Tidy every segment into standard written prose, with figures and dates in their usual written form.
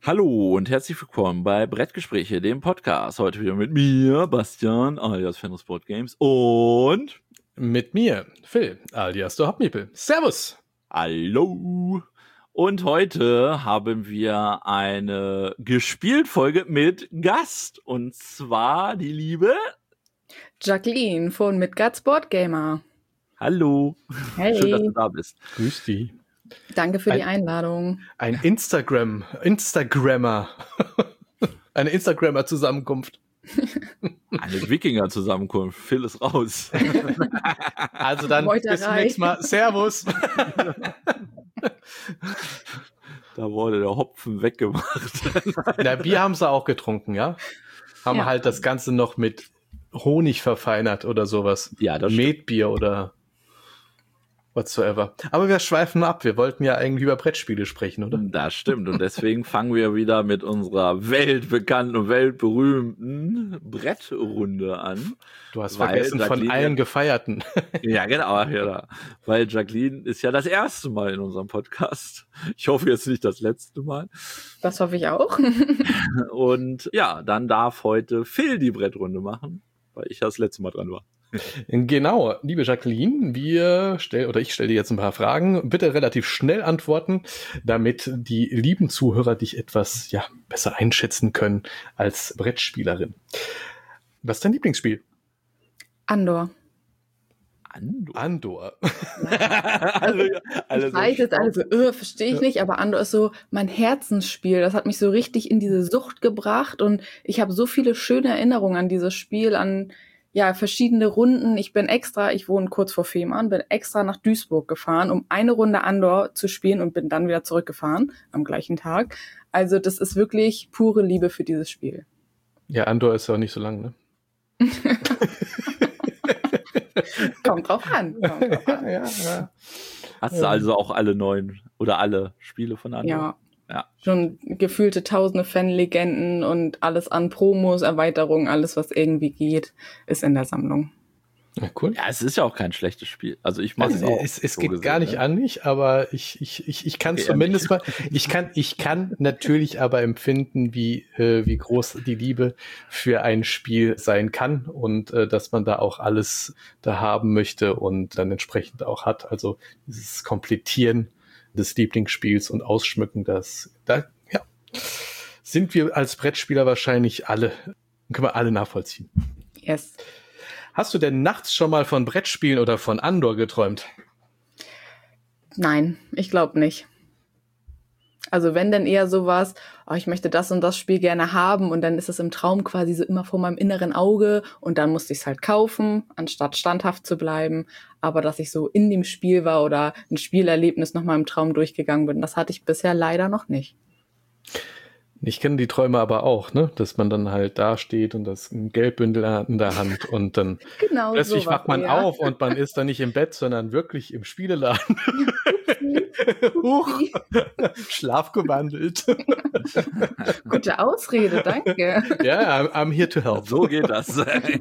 Hallo und herzlich willkommen bei Brettgespräche, dem Podcast. Heute wieder mit mir, Bastian, alias Fenris Board Games und mit mir, Phil, alias der Hopmiepel. Servus! Hallo! Und heute haben wir eine Gespielt-Folge mit Gast. Und zwar die liebe Jacqueline von Midgard's Board Gamer. Hallo! Hey. Schön, dass du da bist. Grüß dich. Danke für die Einladung. Ein Instagrammer. Eine Instagrammer-Zusammenkunft. Eine Wikinger-Zusammenkunft. Phil ist raus. Also dann Meuterei. bis zum nächsten Mal. Servus. Da wurde der Hopfen weggemacht. Na, Bier haben sie auch getrunken, ja? Haben Ja. halt das Ganze noch mit Honig verfeinert oder sowas. Ja, das stimmt. Metbier oder whatsoever. Aber wir schweifen ab. Wir wollten ja eigentlich über Brettspiele sprechen, oder? Das stimmt. Und deswegen fangen wir wieder mit unserer weltbekannten und weltberühmten Brettrunde an. Du hast Weil vergessen, von Jacqueline allen Gefeierten. Ja, genau. Ja. Weil Jacqueline ist ja das erste Mal in unserem Podcast. Ich hoffe jetzt nicht das letzte Mal. Das hoffe ich auch. Und ja, dann darf heute Phil die Brettrunde machen, weil ich ja das letzte Mal dran war. Genau, liebe Jacqueline, ich stelle dir jetzt ein paar Fragen. Bitte relativ schnell antworten, damit die lieben Zuhörer dich etwas besser einschätzen können als Brettspielerin. Was ist dein Lieblingsspiel? Andor. Andor. Ich weiß jetzt alle so, verstehe ich nicht, aber Andor ist so mein Herzensspiel. Das hat mich so richtig in diese Sucht gebracht und ich habe so viele schöne Erinnerungen an dieses Spiel, an verschiedene Runden. Ich wohne kurz vor Fehmarn, bin extra nach Duisburg gefahren, um eine Runde Andor zu spielen und bin dann wieder zurückgefahren am gleichen Tag. Also das ist wirklich pure Liebe für dieses Spiel. Ja, Andor ist ja auch nicht so lang, ne? Kommt drauf an. Ja. Hast du also auch alle 9 oder alle Spiele von Andor? Ja. Schon gefühlte tausende Fanlegenden und alles an Promos, Erweiterungen, alles, was irgendwie geht, ist in der Sammlung. Ja, cool. Ja, es ist ja auch kein schlechtes Spiel. Also ich mache Also es auch. es so geht gesehen, gar nicht ne? an mich, aber ich kann Okay, zumindest mal, ich kann natürlich aber empfinden, wie groß die Liebe für ein Spiel sein kann und dass man da auch alles da haben möchte und dann entsprechend auch hat. Also dieses Komplettieren des Lieblingsspiels und Ausschmücken, sind wir als Brettspieler wahrscheinlich alle, können wir alle nachvollziehen. Yes. Hast du denn nachts schon mal von Brettspielen oder von Andor geträumt? Nein, ich glaube nicht. Also wenn dann eher sowas, ich möchte das und das Spiel gerne haben und dann ist es im Traum quasi so immer vor meinem inneren Auge und dann musste ich es halt kaufen, anstatt standhaft zu bleiben. Aber dass ich so in dem Spiel war oder ein Spielerlebnis nochmal im Traum durchgegangen bin, das hatte ich bisher leider noch nicht. Ich kenne die Träume aber auch, ne? Dass man dann halt da steht und das ein Geldbündel hat in der Hand und dann Genau plötzlich sowas, wacht man ja. auf und man ist dann nicht im Bett, sondern wirklich im Spieleladen. Huch, schlafgewandelt. Gute Ausrede, danke. Ja, I'm here to help. So geht das.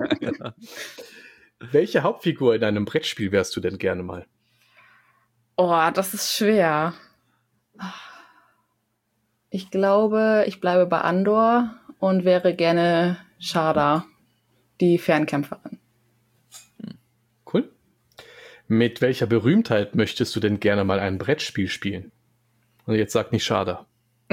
Welche Hauptfigur in einem Brettspiel wärst du denn gerne mal? Oh, das ist schwer. Ich glaube, ich bleibe bei Andor und wäre gerne Sharda, die Fernkämpferin. Cool. Mit welcher Berühmtheit möchtest du denn gerne mal ein Brettspiel spielen? Und jetzt sag nicht Sharda.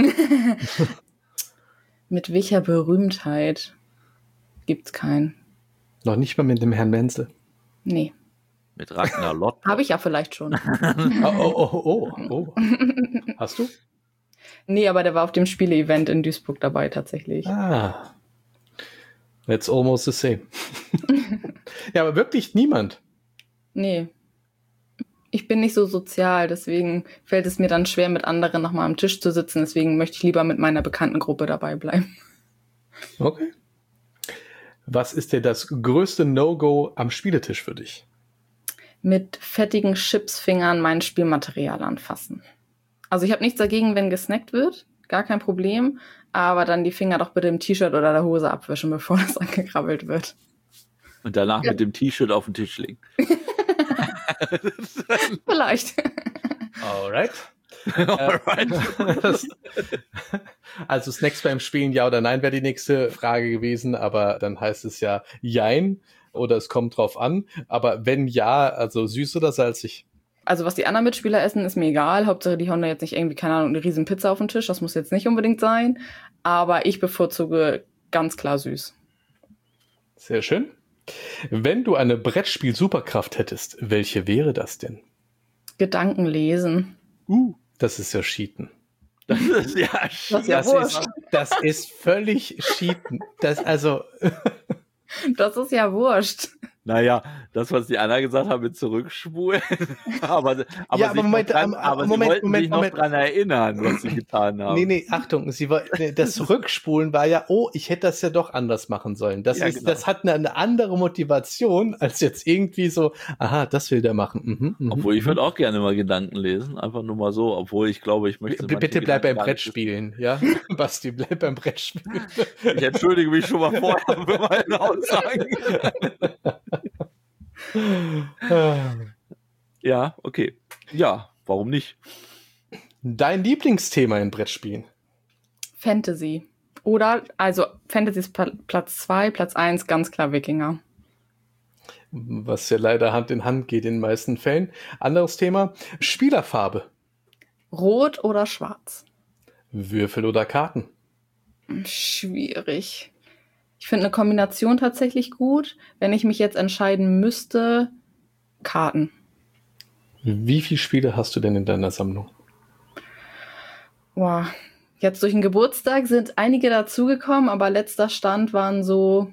Mit welcher Berühmtheit? Gibt's keinen. Noch nicht mal mit dem Herrn Menzel. Nee. Mit Ragnar Lott. Habe ich ja vielleicht schon. Oh. Hast du? Nee, aber der war auf dem Spiele-Event in Duisburg dabei tatsächlich. Ah. That's almost the same. Ja, aber wirklich niemand. Nee. Ich bin nicht so sozial, deswegen fällt es mir dann schwer, mit anderen nochmal am Tisch zu sitzen. Deswegen möchte ich lieber mit meiner bekannten Gruppe dabei bleiben. Okay. Was ist denn das größte No-Go am Spieletisch für dich? Mit fettigen Chipsfingern mein Spielmaterial anfassen. Also ich habe nichts dagegen, wenn gesnackt wird, gar kein Problem, aber dann die Finger doch bitte im T-Shirt oder der Hose abwischen, bevor das angekrabbelt wird. Und danach mit dem T-Shirt auf den Tisch legen. Vielleicht. Alright. Alright. Also Snacks beim Spielen, ja oder nein, wäre die nächste Frage gewesen, aber dann heißt es ja jein oder es kommt drauf an. Aber wenn ja, also süß oder salzig? Also was die anderen Mitspieler essen, ist mir egal. Hauptsache, die hauen da jetzt nicht irgendwie, keine Ahnung, eine riesen Pizza auf den Tisch. Das muss jetzt nicht unbedingt sein. Aber ich bevorzuge ganz klar süß. Sehr schön. Wenn du eine Brettspiel-Superkraft hättest, welche wäre das denn? Gedanken lesen. Das ist ja Cheaten. Das ist ja Das ist völlig Cheaten. Das ist ja wurscht. Naja, das, was die Anna gesagt haben mit Zurückspulen. aber Ja, sie aber Moment, wollten sich noch dran erinnern, was sie getan haben. Nee, Achtung, das Zurückspulen war ja, ich hätte das ja doch anders machen sollen. Das hat eine andere Motivation, als jetzt irgendwie so, aha, das will der machen. Obwohl, ich würde auch gerne mal Gedanken lesen, einfach nur mal so, obwohl ich glaube, ich möchte... Bitte bleib beim Brettspielen, ja? Basti, bleib beim Brettspielen. Ich entschuldige mich schon mal vorher für meine Aussagen. Ja, okay. Ja, warum nicht? Dein Lieblingsthema in Brettspielen? Fantasy. Oder, also Fantasy ist Platz 2, Platz 1 ganz klar Wikinger. Was ja leider Hand in Hand geht in den meisten Fällen. Anderes Thema, Spielerfarbe. Rot oder schwarz? Würfel oder Karten? Schwierig. Ich finde eine Kombination tatsächlich gut. Wenn ich mich jetzt entscheiden müsste, Karten. Wie viele Spiele hast du denn in deiner Sammlung? Boah, jetzt durch den Geburtstag sind einige dazugekommen, aber letzter Stand waren so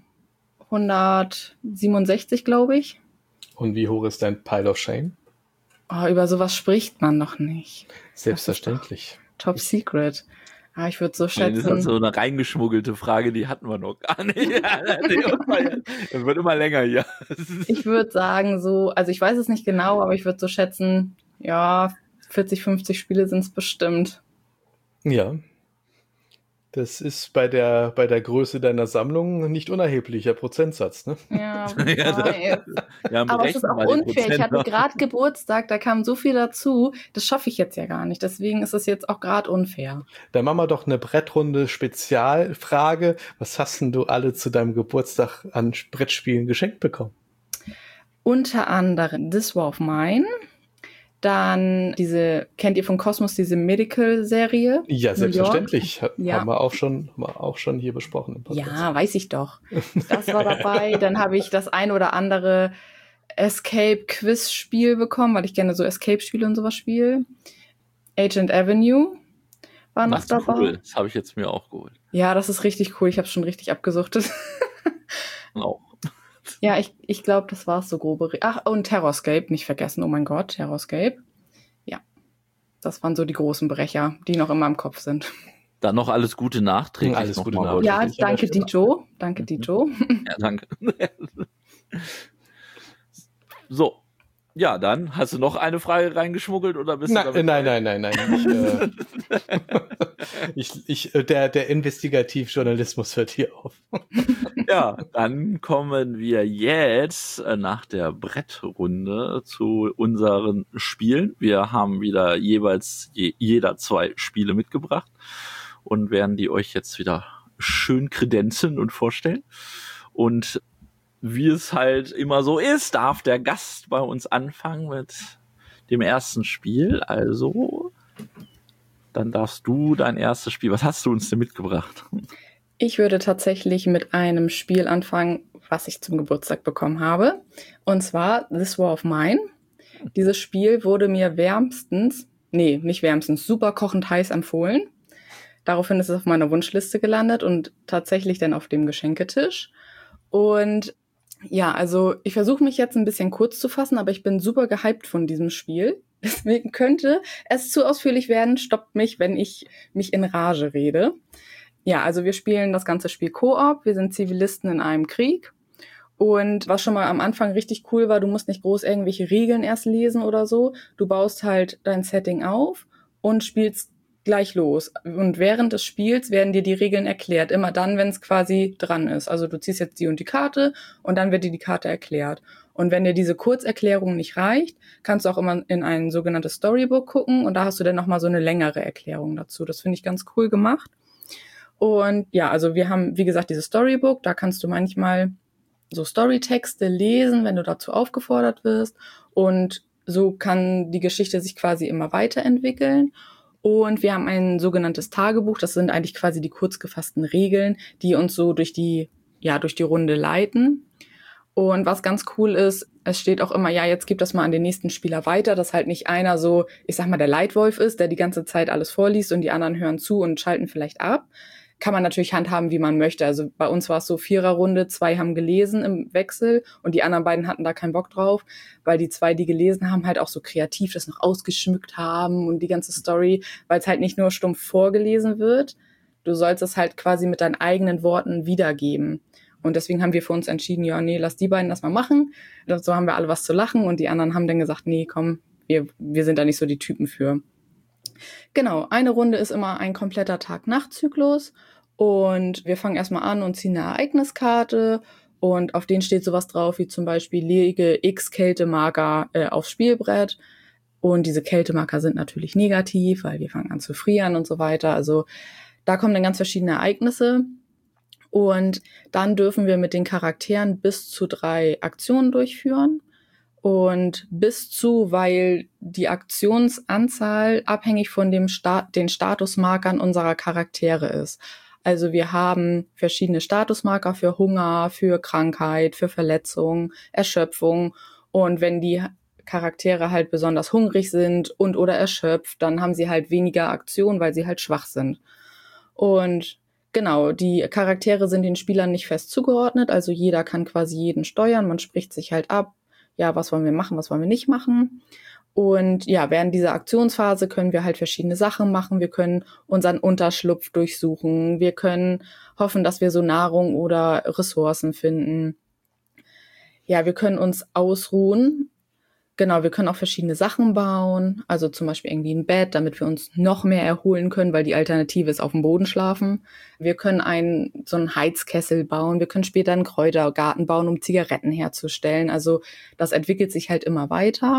167, glaube ich. Und wie hoch ist dein Pile of Shame? Oh, über sowas spricht man noch nicht. Selbstverständlich. Top Secret. Ah, ich würde so schätzen. Das ist so eine reingeschmuggelte Frage, die hatten wir noch gar nicht. Das wird immer länger hier. Ich würde sagen so, also ich weiß es nicht genau, aber ich würde so schätzen, ja, 40, 50 Spiele sind es bestimmt. Ja. Das ist bei der Größe deiner Sammlung nicht unerheblicher Prozentsatz, ne? Ja, aber es ist auch unfair. Ich hatte gerade Geburtstag, da kam so viel dazu. Das schaffe ich jetzt ja gar nicht. Deswegen ist es jetzt auch gerade unfair. Dann machen wir doch eine Brettrunde Spezialfrage. Was hast denn du alle zu deinem Geburtstag an Brettspielen geschenkt bekommen? Unter anderem This War of Mine. Dann kennt ihr von Cosmos diese Medical-Serie? Ja, selbstverständlich. Haben wir auch schon hier besprochen im Podcast. Ja, weiß ich doch. Das war dabei. Dann habe ich das ein oder andere Escape-Quiz-Spiel bekommen, weil ich gerne so Escape-Spiele und sowas spiele. Agent Avenue war noch dabei. Cool. Das habe ich jetzt mir auch geholt. Ja, das ist richtig cool. Ich habe schon richtig abgesuchtet. Auch. Ja, ich glaube, das war's so grobe. Ach, und Terrorscape, nicht vergessen. Oh mein Gott, Terrorscape. Ja, das waren so die großen Brecher, die noch in meinem Kopf sind. Dann noch alles Gute nachträglich. Alles Gute nachträglich. Ja, danke Dijo. Danke Dijo. Ja, danke. So. Ja, dann hast du noch eine Frage reingeschmuggelt oder bist du Nein. Der Investigativjournalismus hört hier auf. Ja, dann kommen wir jetzt nach der Brettrunde zu unseren Spielen. Wir haben wieder jeweils jeder 2 Spiele mitgebracht und werden die euch jetzt wieder schön kredenzen und vorstellen. Und wie es halt immer so ist, darf der Gast bei uns anfangen mit dem ersten Spiel. Also, dann darfst du dein erstes Spiel. Was hast du uns denn mitgebracht? Ich würde tatsächlich mit einem Spiel anfangen, was ich zum Geburtstag bekommen habe. Und zwar This War of Mine. Dieses Spiel wurde mir super kochend heiß empfohlen. Daraufhin ist es auf meiner Wunschliste gelandet und tatsächlich dann auf dem Geschenketisch. Und ja, also ich versuche mich jetzt ein bisschen kurz zu fassen, aber ich bin super gehypt von diesem Spiel. Deswegen könnte es zu ausführlich werden. Stoppt mich, wenn ich mich in Rage rede. Ja, also wir spielen das ganze Spiel Koop. Wir sind Zivilisten in einem Krieg. Und was schon mal am Anfang richtig cool war, du musst nicht groß irgendwelche Regeln erst lesen oder so. Du baust halt dein Setting auf und spielst gleich los. Und während des Spiels werden dir die Regeln erklärt. Immer dann, wenn es quasi dran ist. Also du ziehst jetzt die und die Karte und dann wird dir die Karte erklärt. Und wenn dir diese Kurzerklärung nicht reicht, kannst du auch immer in ein sogenanntes Storybook gucken und da hast du dann nochmal so eine längere Erklärung dazu. Das finde ich ganz cool gemacht. Und ja, also wir haben, wie gesagt, dieses Storybook, da kannst du manchmal so Storytexte lesen, wenn du dazu aufgefordert wirst. Und so kann die Geschichte sich quasi immer weiterentwickeln. Und wir haben ein sogenanntes Tagebuch. Das sind eigentlich quasi die kurz gefassten Regeln, die uns so durch die Runde leiten. Und was ganz cool ist, es steht auch immer, ja, jetzt gib das mal an den nächsten Spieler weiter, dass halt nicht einer so, ich sag mal, der Leitwolf ist, der die ganze Zeit alles vorliest und die anderen hören zu und schalten vielleicht ab. Kann man natürlich handhaben, wie man möchte. Also bei uns war es so 4er-Runde, 2 haben gelesen im Wechsel und die anderen beiden hatten da keinen Bock drauf, weil die 2, die gelesen haben, halt auch so kreativ das noch ausgeschmückt haben und die ganze Story, weil es halt nicht nur stumpf vorgelesen wird. Du sollst es halt quasi mit deinen eigenen Worten wiedergeben. Und deswegen haben wir für uns entschieden, ja, nee, lass die beiden das mal machen. So haben wir alle was zu lachen und die anderen haben dann gesagt, nee, komm, wir sind da nicht so die Typen für. Genau, eine Runde ist immer ein kompletter Tag-Nacht-Zyklus und wir fangen erstmal an und ziehen eine Ereigniskarte und auf denen steht sowas drauf wie zum Beispiel lege X Kältemarker aufs Spielbrett und diese Kältemarker sind natürlich negativ, weil wir fangen an zu frieren und so weiter. Also da kommen dann ganz verschiedene Ereignisse und dann dürfen wir mit den Charakteren bis zu 3 Aktionen durchführen. Und bis zu, weil die Aktionsanzahl abhängig von den Statusmarkern unserer Charaktere ist. Also wir haben verschiedene Statusmarker für Hunger, für Krankheit, für Verletzung, Erschöpfung. Und wenn die Charaktere halt besonders hungrig sind und oder erschöpft, dann haben sie halt weniger Aktion, weil sie halt schwach sind. Und genau, die Charaktere sind den Spielern nicht fest zugeordnet. Also jeder kann quasi jeden steuern. Man spricht sich halt ab. Ja, was wollen wir machen, was wollen wir nicht machen. Und ja, während dieser Aktionsphase können wir halt verschiedene Sachen machen. Wir können unseren Unterschlupf durchsuchen. Wir können hoffen, dass wir so Nahrung oder Ressourcen finden. Ja, wir können uns ausruhen. Genau, wir können auch verschiedene Sachen bauen. Also zum Beispiel irgendwie ein Bett, damit wir uns noch mehr erholen können, weil die Alternative ist auf dem Boden schlafen. Wir können so einen Heizkessel bauen. Wir können später einen Kräutergarten bauen, um Zigaretten herzustellen. Also das entwickelt sich halt immer weiter.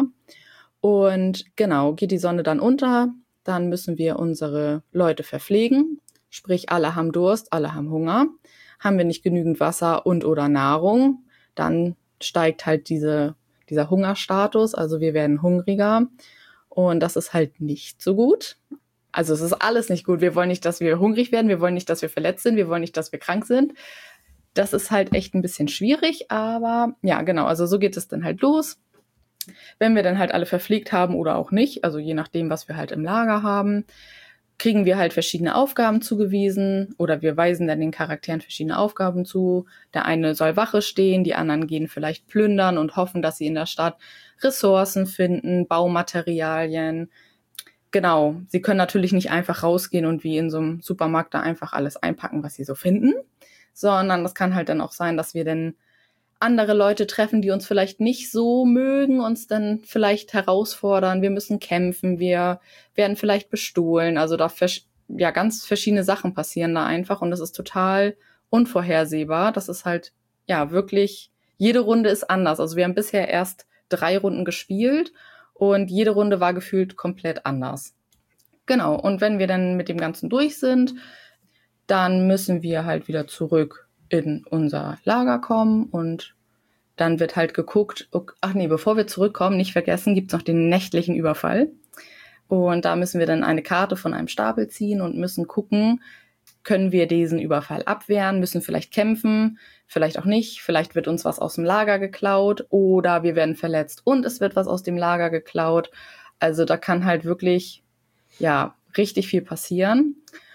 Und genau, geht die Sonne dann unter, dann müssen wir unsere Leute verpflegen. Sprich, alle haben Durst, alle haben Hunger. Haben wir nicht genügend Wasser und oder Nahrung, dann steigt halt dieser Hungerstatus, also wir werden hungriger und das ist halt nicht so gut. Also es ist alles nicht gut. Wir wollen nicht, dass wir hungrig werden, wir wollen nicht, dass wir verletzt sind, wir wollen nicht, dass wir krank sind. Das ist halt echt ein bisschen schwierig, aber ja, genau, also so geht es dann halt los. Wenn wir dann halt alle verpflegt haben oder auch nicht, also je nachdem, was wir halt im Lager haben, kriegen wir halt verschiedene Aufgaben zugewiesen oder wir weisen dann den Charakteren verschiedene Aufgaben zu. Der eine soll Wache stehen, die anderen gehen vielleicht plündern und hoffen, dass sie in der Stadt Ressourcen finden, Baumaterialien. Genau, sie können natürlich nicht einfach rausgehen und wie in so einem Supermarkt da einfach alles einpacken, was sie so finden, sondern das kann halt dann auch sein, dass wir dann andere Leute treffen, die uns vielleicht nicht so mögen, uns dann vielleicht herausfordern, wir müssen kämpfen, wir werden vielleicht bestohlen, also da ganz verschiedene Sachen passieren da einfach und das ist total unvorhersehbar, das ist halt, ja, wirklich, jede Runde ist anders, also wir haben bisher erst 3 Runden gespielt und jede Runde war gefühlt komplett anders. Genau, und wenn wir dann mit dem Ganzen durch sind, dann müssen wir halt wieder zurück in unser Lager kommen und dann wird halt geguckt, bevor wir zurückkommen, nicht vergessen, gibt's noch den nächtlichen Überfall. Und da müssen wir dann eine Karte von einem Stapel ziehen und müssen gucken, können wir diesen Überfall abwehren, müssen vielleicht kämpfen, vielleicht auch nicht, vielleicht wird uns was aus dem Lager geklaut oder wir werden verletzt und es wird was aus dem Lager geklaut. Also da kann halt wirklich, ja, richtig viel passieren.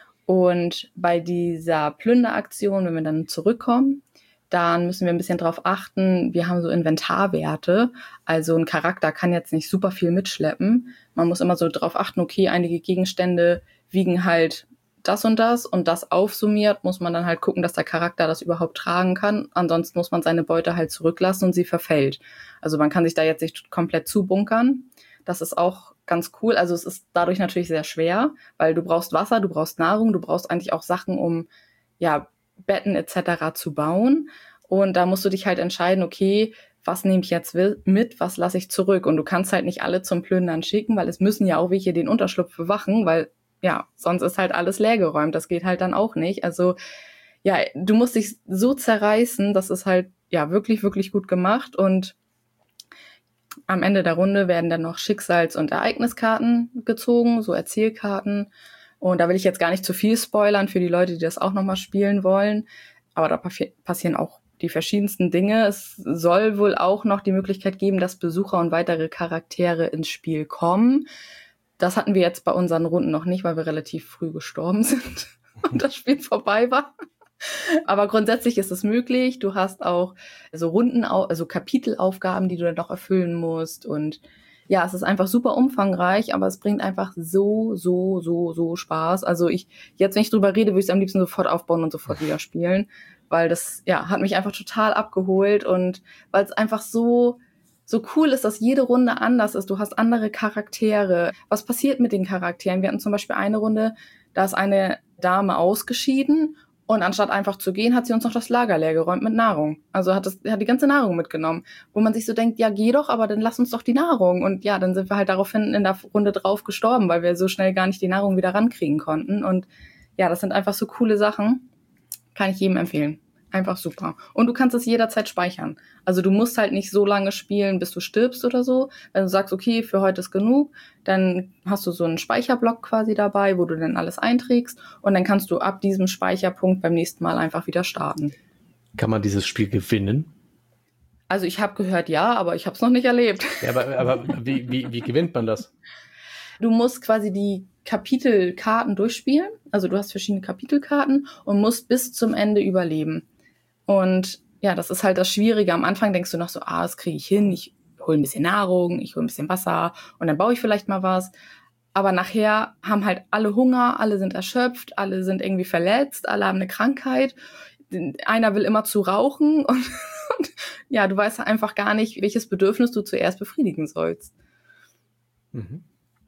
Und bei dieser Plünderaktion, wenn wir dann zurückkommen, dann müssen wir ein bisschen drauf achten, wir haben so Inventarwerte, also ein Charakter kann jetzt nicht super viel mitschleppen. Man muss immer so drauf achten, okay, einige Gegenstände wiegen halt das und das aufsummiert, muss man dann halt gucken, dass der Charakter das überhaupt tragen kann. Ansonsten muss man seine Beute halt zurücklassen und sie verfällt. Also man kann sich da jetzt nicht komplett zubunkern. Das ist auch ganz cool. Also es ist dadurch natürlich sehr schwer, weil du brauchst Wasser, du brauchst Nahrung, du brauchst eigentlich auch Sachen, um ja Betten etc. zu bauen. Und da musst du dich halt entscheiden, okay, was nehme ich jetzt mit, was lasse ich zurück? Und du kannst halt nicht alle zum Plündern schicken, weil es müssen ja auch welche den Unterschlupf bewachen, weil ja, sonst ist halt alles leergeräumt. Das geht halt dann auch nicht. Also ja, du musst dich so zerreißen, das ist halt ja wirklich, wirklich gut gemacht. Und am Ende der Runde werden dann noch Schicksals- und Ereigniskarten gezogen, so Erzählkarten. Und da will ich jetzt gar nicht zu viel spoilern für die Leute, die das auch nochmal spielen wollen. Aber da passieren auch die verschiedensten Dinge. Es soll wohl auch noch die Möglichkeit geben, dass Besucher und weitere Charaktere ins Spiel kommen. Das hatten wir jetzt bei unseren Runden noch nicht, weil wir relativ früh gestorben sind und das Spiel vorbei war. Aber grundsätzlich ist es möglich. Du hast auch so also Kapitelaufgaben, die du dann noch erfüllen musst. Und ja, es ist einfach super umfangreich, aber es bringt einfach so Spaß. Also jetzt, wenn ich drüber rede, würde ich es am liebsten sofort aufbauen und sofort wieder spielen, weil das, ja, hat mich einfach total abgeholt und weil es einfach so cool ist, dass jede Runde anders ist. Du hast andere Charaktere. Was passiert mit den Charakteren? Wir hatten zum Beispiel eine Runde, da ist eine Dame ausgeschieden und anstatt einfach zu gehen, hat sie uns noch das Lager leer geräumt mit Nahrung. Also hat die ganze Nahrung mitgenommen. Wo man sich so denkt, ja, geh doch, aber dann lass uns doch die Nahrung. Und ja, dann sind wir halt daraufhin in der Runde drauf gestorben, weil wir so schnell gar nicht die Nahrung wieder rankriegen konnten. Und ja, das sind einfach so coole Sachen. Kann ich jedem empfehlen. Einfach super. Und du kannst es jederzeit speichern. Also du musst halt nicht so lange spielen, bis du stirbst oder so. Wenn du sagst, okay, für heute ist genug, dann hast du so einen Speicherblock quasi dabei, wo du dann alles einträgst. Und dann kannst du ab diesem Speicherpunkt beim nächsten Mal einfach wieder starten. Kann man dieses Spiel gewinnen? Also ich habe gehört, ja, aber ich habe es noch nicht erlebt. Ja, aber wie gewinnt man das? Du musst quasi die Kapitelkarten durchspielen. Also du hast verschiedene Kapitelkarten und musst bis zum Ende überleben. Und ja, das ist halt das Schwierige. Am Anfang denkst du noch so, das kriege ich hin. Ich hole ein bisschen Nahrung, ich hole ein bisschen Wasser und dann baue ich vielleicht mal was. Aber nachher haben halt alle Hunger, alle sind erschöpft, alle sind irgendwie verletzt, alle haben eine Krankheit. Einer will immer zu rauchen und ja, du weißt einfach gar nicht, welches Bedürfnis du zuerst befriedigen sollst. Mhm.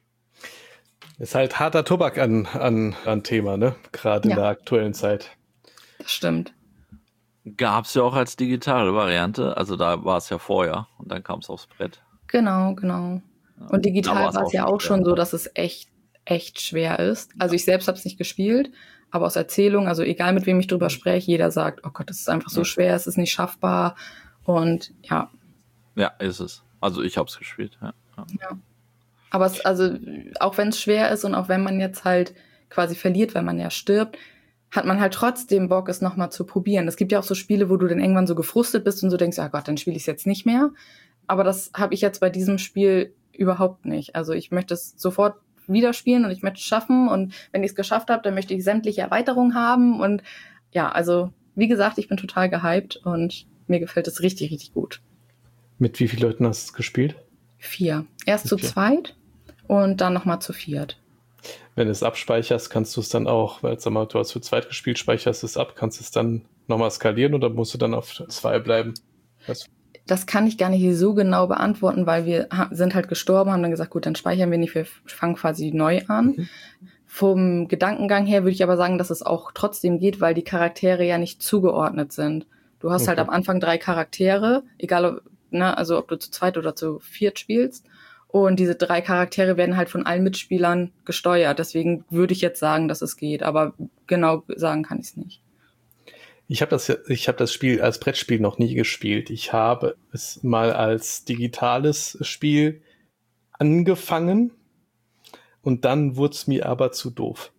Ist halt harter Tobak an Thema, ne? Gerade in der aktuellen Zeit. Das stimmt. Gab's ja auch als digitale Variante, also da war es ja vorher und dann kam es aufs Brett. Genau. Und digital war es ja auch schon so, dass es echt schwer ist. Also ich selbst habe es nicht gespielt, aber aus Erzählung, also egal mit wem ich drüber spreche, jeder sagt, oh Gott, das ist einfach so schwer, es ist nicht schaffbar und ja. Ja, ist es. Also ich habe es gespielt, ja. Aber auch wenn es schwer ist und auch wenn man jetzt halt quasi verliert, weil man ja stirbt, hat man halt trotzdem Bock, es nochmal zu probieren. Es gibt ja auch so Spiele, wo du dann irgendwann so gefrustet bist und so denkst, Gott, dann spiele ich es jetzt nicht mehr. Aber das habe ich jetzt bei diesem Spiel überhaupt nicht. Also ich möchte es sofort wieder spielen und ich möchte es schaffen. Und wenn ich es geschafft habe, dann möchte ich sämtliche Erweiterungen haben. Und ja, also wie gesagt, ich bin total gehypt und mir gefällt es richtig, richtig gut. Mit wie vielen Leuten hast du es gespielt? 4. Erst zu zweit und dann nochmal zu 4. Wenn du es abspeicherst, kannst du es dann auch, weil sag mal, du hast zu zweit gespielt, speicherst es ab, kannst du es dann nochmal skalieren oder musst du dann auf 2 bleiben? Das kann ich gar nicht so genau beantworten, weil wir sind halt gestorben, haben dann gesagt, gut, dann speichern wir nicht, wir fangen quasi neu an. Vom Gedankengang her würde ich aber sagen, dass es auch trotzdem geht, weil die Charaktere ja nicht zugeordnet sind. Du hast halt am Anfang 3 Charaktere, egal ob du zu zweit oder zu 4 spielst. Und diese 3 Charaktere werden halt von allen Mitspielern gesteuert. Deswegen würde ich jetzt sagen, dass es geht. Aber genau sagen kann ich es nicht. Ich habe das Spiel als Brettspiel noch nie gespielt. Ich habe es mal als digitales Spiel angefangen und dann wurde es mir aber zu doof.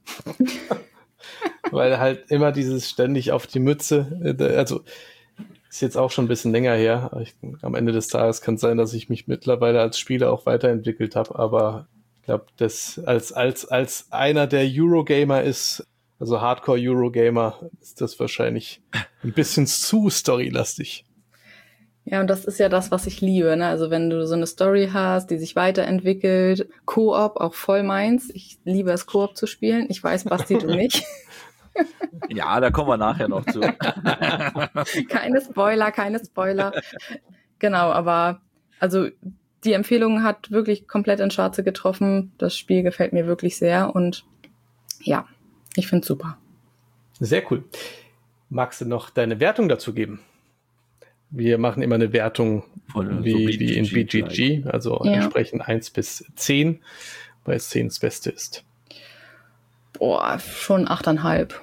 Weil halt immer dieses ständig auf die Mütze, also ist jetzt auch schon ein bisschen länger her. Am Ende des Tages kann es sein, dass ich mich mittlerweile als Spieler auch weiterentwickelt habe, aber ich glaube, das als einer der Eurogamer ist, also Hardcore-Eurogamer, ist das wahrscheinlich ein bisschen zu storylastig. Ja, und das ist ja das, was ich liebe, ne? Also wenn du so eine Story hast, die sich weiterentwickelt, Koop, auch voll meins. Ich liebe es, Koop zu spielen. Ich weiß, Basti, du nicht. Ja, da kommen wir nachher noch zu. Keine Spoiler. Genau, aber also die Empfehlung hat wirklich komplett ins Schwarze getroffen. Das Spiel gefällt mir wirklich sehr und ja, ich finde es super. Sehr cool. Magst du noch deine Wertung dazu geben? wir machen immer eine Wertung Von wie in BGG, also entsprechend 1 bis 10, weil 10 das Beste ist. Boah, schon 8,5.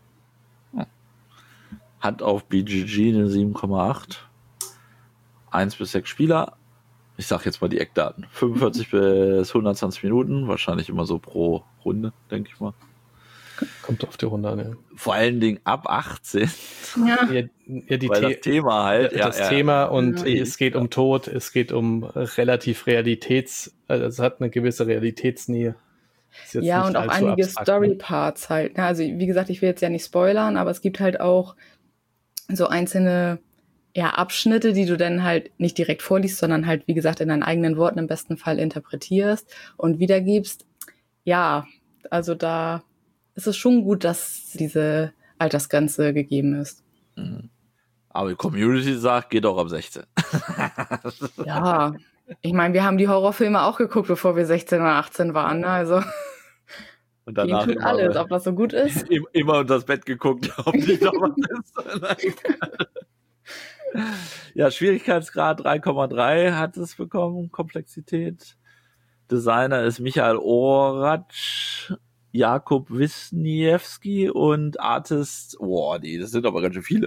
Hat auf BGG eine 7,8. 1 bis 6 Spieler. Ich sag jetzt mal die Eckdaten. 45 bis 120 Minuten. Wahrscheinlich immer so pro Runde, denke ich mal. Kommt auf die Runde an, ja. Vor allen Dingen ab 18. Ja. Weil das Thema halt. Thema und es geht um Tod, es geht um relativ also es hat eine gewisse Realitätsnähe. Ja, und auch einige Story-Parts halt. Also wie gesagt, ich will jetzt ja nicht spoilern, aber es gibt halt auch so einzelne Abschnitte, die du dann halt nicht direkt vorliest, sondern halt, wie gesagt, in deinen eigenen Worten im besten Fall interpretierst und wiedergibst. Ja, also da ist es schon gut, dass diese Altersgrenze gegeben ist. Aber die Community sagt, geht auch ab 16. Ja, ich meine, wir haben die Horrorfilme auch geguckt, bevor wir 16 oder 18 waren, ne? Also und danach tut alles, ob das so gut ist. Immer unter das Bett geguckt, ob nicht noch was ist. Ja, Schwierigkeitsgrad 3,3 hat es bekommen, Komplexität. Designer ist Michael Oratsch, Jakub Wisniewski und Artist, das sind aber ganz schön viele.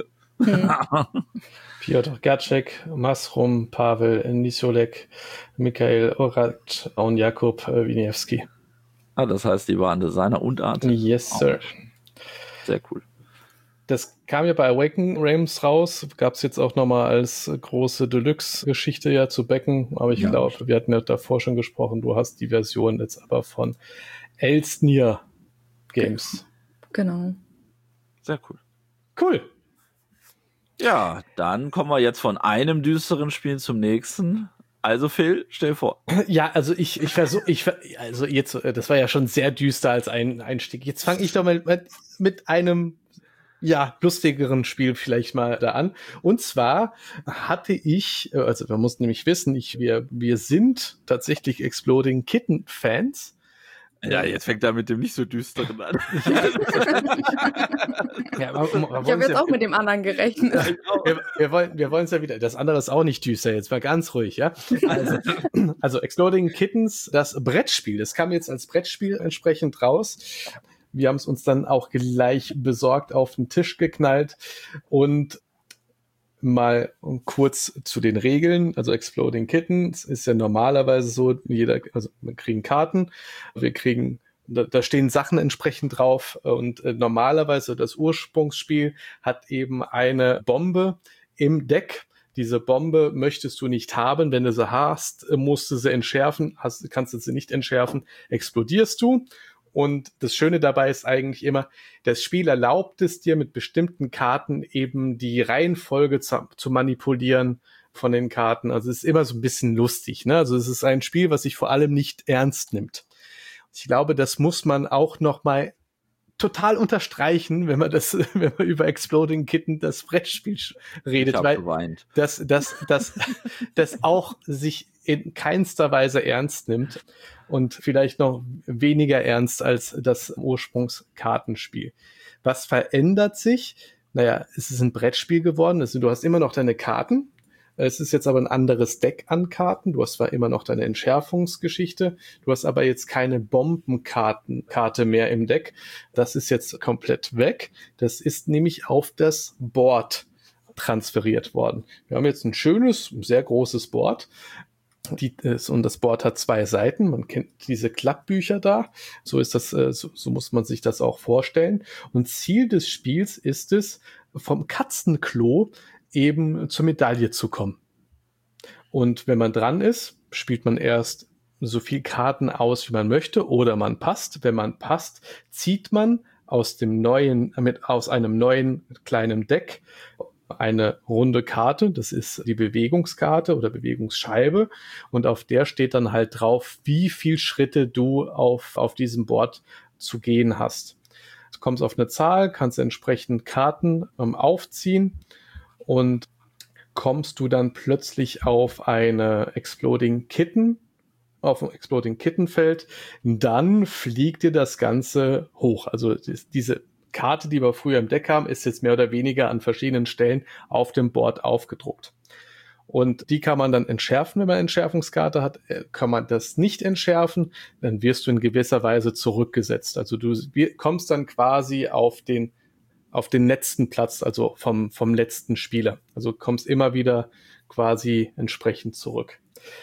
Piotr Gacek, Masrum, Pavel Nisolek, Michael Oratsch und Jakub Wisniewski. Das heißt, die waren Designer und Artist? Yes, sir. Sehr cool. Das kam ja bei Awaken Realms raus, gab es jetzt auch nochmal als große Deluxe-Geschichte zu backen, aber ich glaube, wir hatten ja davor schon gesprochen, du hast die Version jetzt aber von Elsnir Games. Genau. Sehr cool. Cool. Ja, dann kommen wir jetzt von einem düsteren Spiel zum nächsten. Also Phil, stell vor. Ja, also ich versuche, jetzt, das war ja schon sehr düster als ein Einstieg. Jetzt fange ich doch mal mit einem lustigeren Spiel vielleicht mal da an. Und zwar hatte ich, also man muss nämlich wissen, wir sind tatsächlich Exploding Kitten Fans. Ja, jetzt fängt er mit dem nicht so düsteren an. Ich habe jetzt auch mit dem anderen gerechnet. Wir wollen es ja wieder. Das andere ist auch nicht düster. Jetzt mal ganz ruhig, ja. Also Exploding Kittens, das Brettspiel. Das kam jetzt als Brettspiel entsprechend raus. Wir haben es uns dann auch gleich besorgt auf den Tisch geknallt und mal kurz zu den Regeln. Also Exploding Kittens ist ja normalerweise so, wir kriegen Karten, da stehen Sachen entsprechend drauf und normalerweise das Ursprungsspiel hat eben eine Bombe im Deck. Diese Bombe möchtest du nicht haben. Wenn du sie hast, musst du sie entschärfen. Kannst du sie nicht entschärfen, explodierst du. Und das Schöne dabei ist eigentlich immer, das Spiel erlaubt es dir mit bestimmten Karten eben die Reihenfolge zu manipulieren von den Karten. Also es ist immer so ein bisschen lustig, ne? Also es ist ein Spiel, was sich vor allem nicht ernst nimmt. Ich glaube, das muss man auch noch mal total unterstreichen, wenn man über Exploding Kitten, das Brettspiel redet, weil geweint. das auch sich in keinster Weise ernst nimmt und vielleicht noch weniger ernst als das Ursprungskartenspiel. Was verändert sich? Naja, es ist ein Brettspiel geworden. Du hast immer noch deine Karten. Es ist jetzt aber ein anderes Deck an Karten. Du hast zwar immer noch deine Entschärfungsgeschichte, du hast aber jetzt keine Bombenkarte mehr im Deck. Das ist jetzt komplett weg. Das ist nämlich auf das Board transferiert worden. Wir haben jetzt ein schönes, sehr großes Board. Und das Board hat 2 Seiten. Man kennt diese Klappbücher da. So ist das, so muss man sich das auch vorstellen. Und Ziel des Spiels ist es, vom Katzenklo eben zur Medaille zu kommen. Und wenn man dran ist, spielt man erst so viel Karten aus, wie man möchte, oder man passt. Wenn man passt, zieht man aus einem neuen kleinen Deck eine runde Karte. Das ist die Bewegungskarte oder Bewegungsscheibe. Und auf der steht dann halt drauf, wie viel Schritte du auf diesem Board zu gehen hast. Du kommst auf eine Zahl, kannst entsprechend Karten aufziehen und kommst du dann plötzlich auf eine Exploding Kitten, auf ein Exploding Kitten Feld, dann fliegt dir das Ganze hoch. Also diese Karte, die wir früher im Deck haben, ist jetzt mehr oder weniger an verschiedenen Stellen auf dem Board aufgedruckt. Und die kann man dann entschärfen, wenn man eine Entschärfungskarte hat. Kann man das nicht entschärfen, dann wirst du in gewisser Weise zurückgesetzt. Also du kommst dann quasi auf den letzten Platz, also vom letzten Spieler. Also kommst immer wieder quasi entsprechend zurück.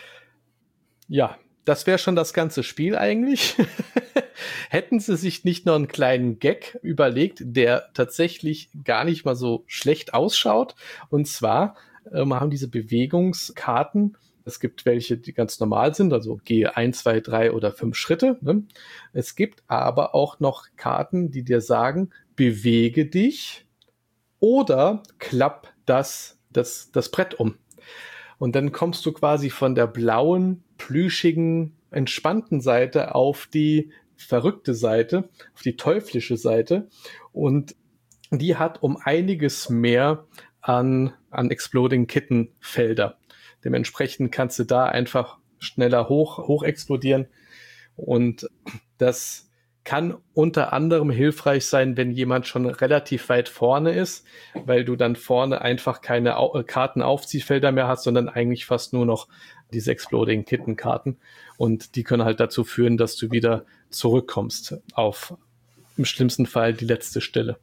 Ja, das wäre schon das ganze Spiel eigentlich. Hätten sie sich nicht noch einen kleinen Gag überlegt, der tatsächlich gar nicht mal so schlecht ausschaut. Und zwar haben diese Bewegungskarten, es gibt welche, die ganz normal sind, also gehe 1, 2, 3 oder 5 Schritte. Ne? Es gibt aber auch noch Karten, die dir sagen, bewege dich oder klapp das Brett um. Und dann kommst du quasi von der blauen, plüschigen, entspannten Seite auf die verrückte Seite, auf die teuflische Seite. Und die hat um einiges mehr an Exploding Kitten Felder. Dementsprechend kannst du da einfach schneller hoch explodieren. Und das kann unter anderem hilfreich sein, wenn jemand schon relativ weit vorne ist, weil du dann vorne einfach keine Kartenaufziehfelder mehr hast, sondern eigentlich fast nur noch diese Exploding Kitten Karten. Und die können halt dazu führen, dass du wieder zurückkommst auf im schlimmsten Fall die letzte Stelle.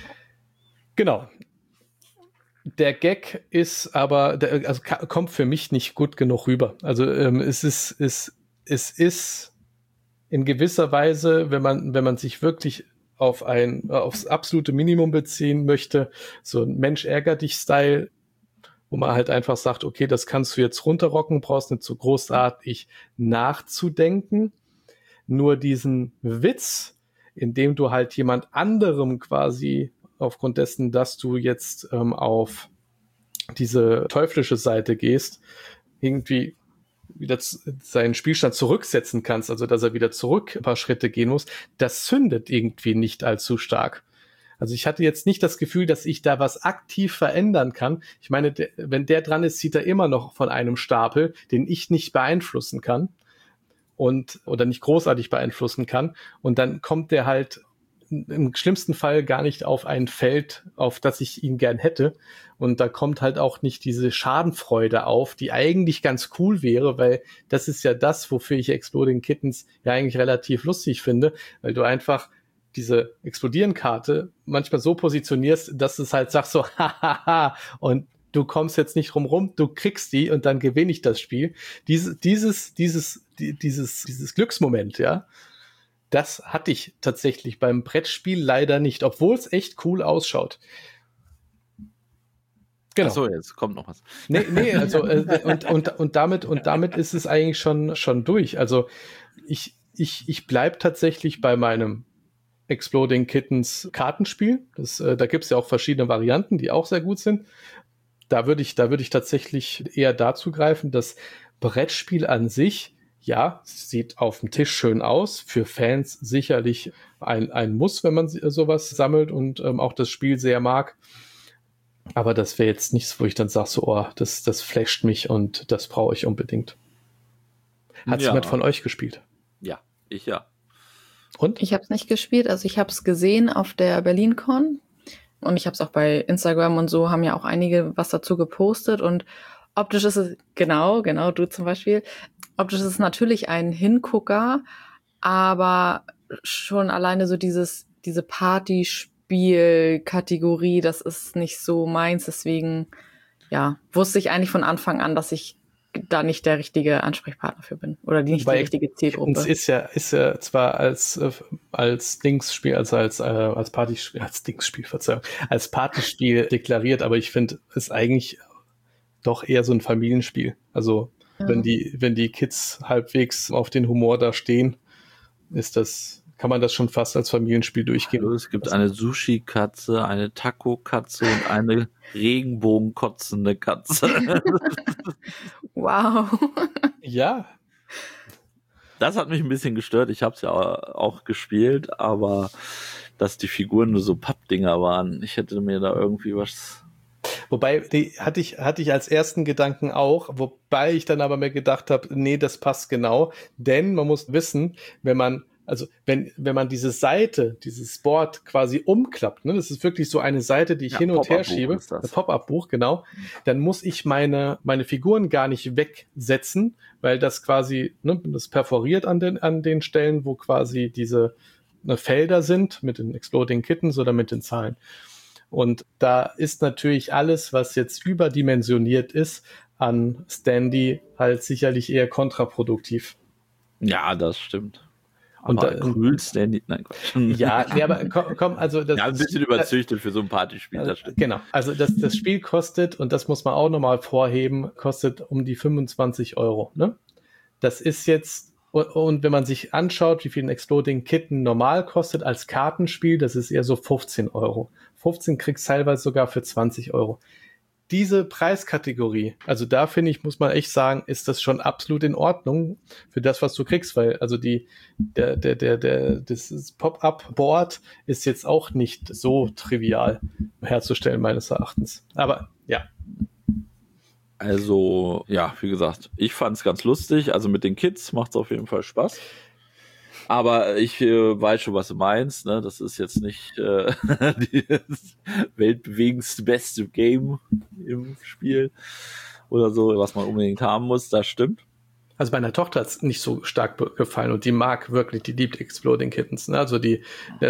Genau. Der Gag ist aber, kommt für mich nicht gut genug rüber. Also es ist in gewisser Weise, wenn man sich wirklich aufs absolute Minimum beziehen möchte, so ein Mensch ärgert dich Style, wo man halt einfach sagt, okay, das kannst du jetzt runterrocken, brauchst nicht so großartig nachzudenken. Nur diesen Witz, indem du halt jemand anderem quasi aufgrund dessen, dass du jetzt auf diese teuflische Seite gehst, irgendwie wieder seinen Spielstand zurücksetzen kannst, also dass er wieder zurück ein paar Schritte gehen muss, das zündet irgendwie nicht allzu stark. Also ich hatte jetzt nicht das Gefühl, dass ich da was aktiv verändern kann. Ich meine, wenn der dran ist, zieht er immer noch von einem Stapel, den ich nicht beeinflussen kann oder nicht großartig beeinflussen kann. Und dann kommt der halt im schlimmsten Fall gar nicht auf ein Feld, auf das ich ihn gern hätte. Und da kommt halt auch nicht diese Schadenfreude auf, die eigentlich ganz cool wäre, weil das ist ja das, wofür ich Exploding Kittens ja eigentlich relativ lustig finde, weil du einfach diese Explodieren-Karte manchmal so positionierst, dass es halt sagt so, hahaha, und du kommst jetzt nicht rum, du kriegst die und dann gewinne ich das Spiel. Dieses Glücksmoment, ja, das hatte ich tatsächlich beim Brettspiel leider nicht, obwohl es echt cool ausschaut. Genau. Ach so, jetzt kommt noch was. Nee, also und damit ist es eigentlich schon durch. Also ich bleib tatsächlich bei meinem Exploding Kittens Kartenspiel. Da gibt's ja auch verschiedene Varianten, die auch sehr gut sind. Da würde ich tatsächlich eher dazu greifen. Das Brettspiel an sich, ja, sieht auf dem Tisch schön aus. Für Fans sicherlich ein Muss, wenn man sowas sammelt und auch das Spiel sehr mag. Aber das wäre jetzt nichts, wo ich dann sage, so, oh, das flasht mich und das brauche ich unbedingt. Hat jemand von euch gespielt? Ja, ich ja. Und? Ich habe es nicht gespielt, also ich habe es gesehen auf der BerlinCon und ich habe es auch bei Instagram und so, haben ja auch einige was dazu gepostet und optisch ist es, genau, du zum Beispiel, optisch ist es natürlich ein Hingucker, aber schon alleine so diese Partyspiel-Kategorie, das ist nicht so meins, deswegen, ja, wusste ich eigentlich von Anfang an, dass ich da nicht der richtige Ansprechpartner für bin oder nicht die richtige Zielgruppe. Uns ist ja zwar als Dingsspiel, also als Partyspiel deklariert, aber ich finde es eigentlich doch eher so ein Familienspiel. Also ja. wenn die Kids halbwegs auf den Humor da stehen, kann man das schon fast als Familienspiel durchgehen. Also es gibt eine Sushi-Katze, eine Taco-Katze und eine regenbogenkotzende Katze. Wow. Ja. Das hat mich ein bisschen gestört. Ich habe es ja auch gespielt, aber dass die Figuren nur so Pappdinger waren. Ich hätte mir da irgendwie was... Wobei, die hatte ich als ersten Gedanken auch, wobei ich dann aber mir gedacht habe, nee, das passt genau. Denn man muss wissen, wenn man also wenn man diese Seite, dieses Board quasi umklappt, ne, das ist wirklich so eine Seite, die ich hin und her schiebe, ein Pop-up-Buch, genau, dann muss ich meine Figuren gar nicht wegsetzen, weil das quasi, ne, das perforiert an den Stellen, wo quasi diese Felder sind mit den Exploding Kittens oder mit den Zahlen. Und da ist natürlich alles, was jetzt überdimensioniert ist, an Standy halt sicherlich eher kontraproduktiv. Ja, das stimmt. Und aber cool Standy, nein, Quatsch. Ja, nee, aber komm, also das... Ja, ein bisschen überzüchtet für so ein Partyspiel, das stimmt. Genau, also das Spiel kostet, und das muss man auch nochmal vorheben, kostet um die 25 €, ne? Das ist jetzt, und wenn man sich anschaut, wie viel ein Exploding Kitten normal kostet als Kartenspiel, das ist eher so 15 €. 15 kriegst teilweise sogar für 20 €. Diese Preiskategorie, also da finde ich, muss man echt sagen, ist das schon absolut in Ordnung für das, was du kriegst, weil also das Pop-up-Board ist jetzt auch nicht so trivial herzustellen, meines Erachtens. Aber ja. Also, ja, wie gesagt, ich fand es ganz lustig. Also mit den Kids macht es auf jeden Fall Spaß. Aber ich weiß schon, was du meinst. Ne? Das ist jetzt nicht das weltbewegendste beste Game im Spiel oder so, was man unbedingt haben muss. Das stimmt. Also meiner Tochter hat es nicht so stark gefallen und die mag wirklich, die liebt Exploding Kittens. Ne? Aber die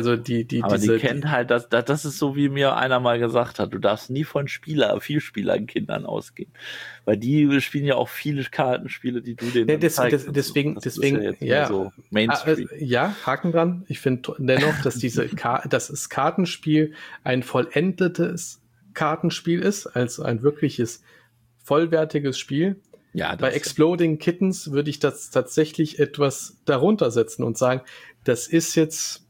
kennt halt, das ist so, wie mir einer mal gesagt hat, du darfst nie von Vielspielern-Kindern ausgehen. Weil die spielen ja auch viele Kartenspiele, die du denen zeigst. Deswegen, ja, so Mainstream. Ja, Haken dran. Ich finde dennoch, dass das Kartenspiel ein vollendetes Kartenspiel ist, also ein wirkliches vollwertiges Spiel. Ja, bei Exploding Kittens würde ich das tatsächlich etwas darunter setzen und sagen, das ist jetzt,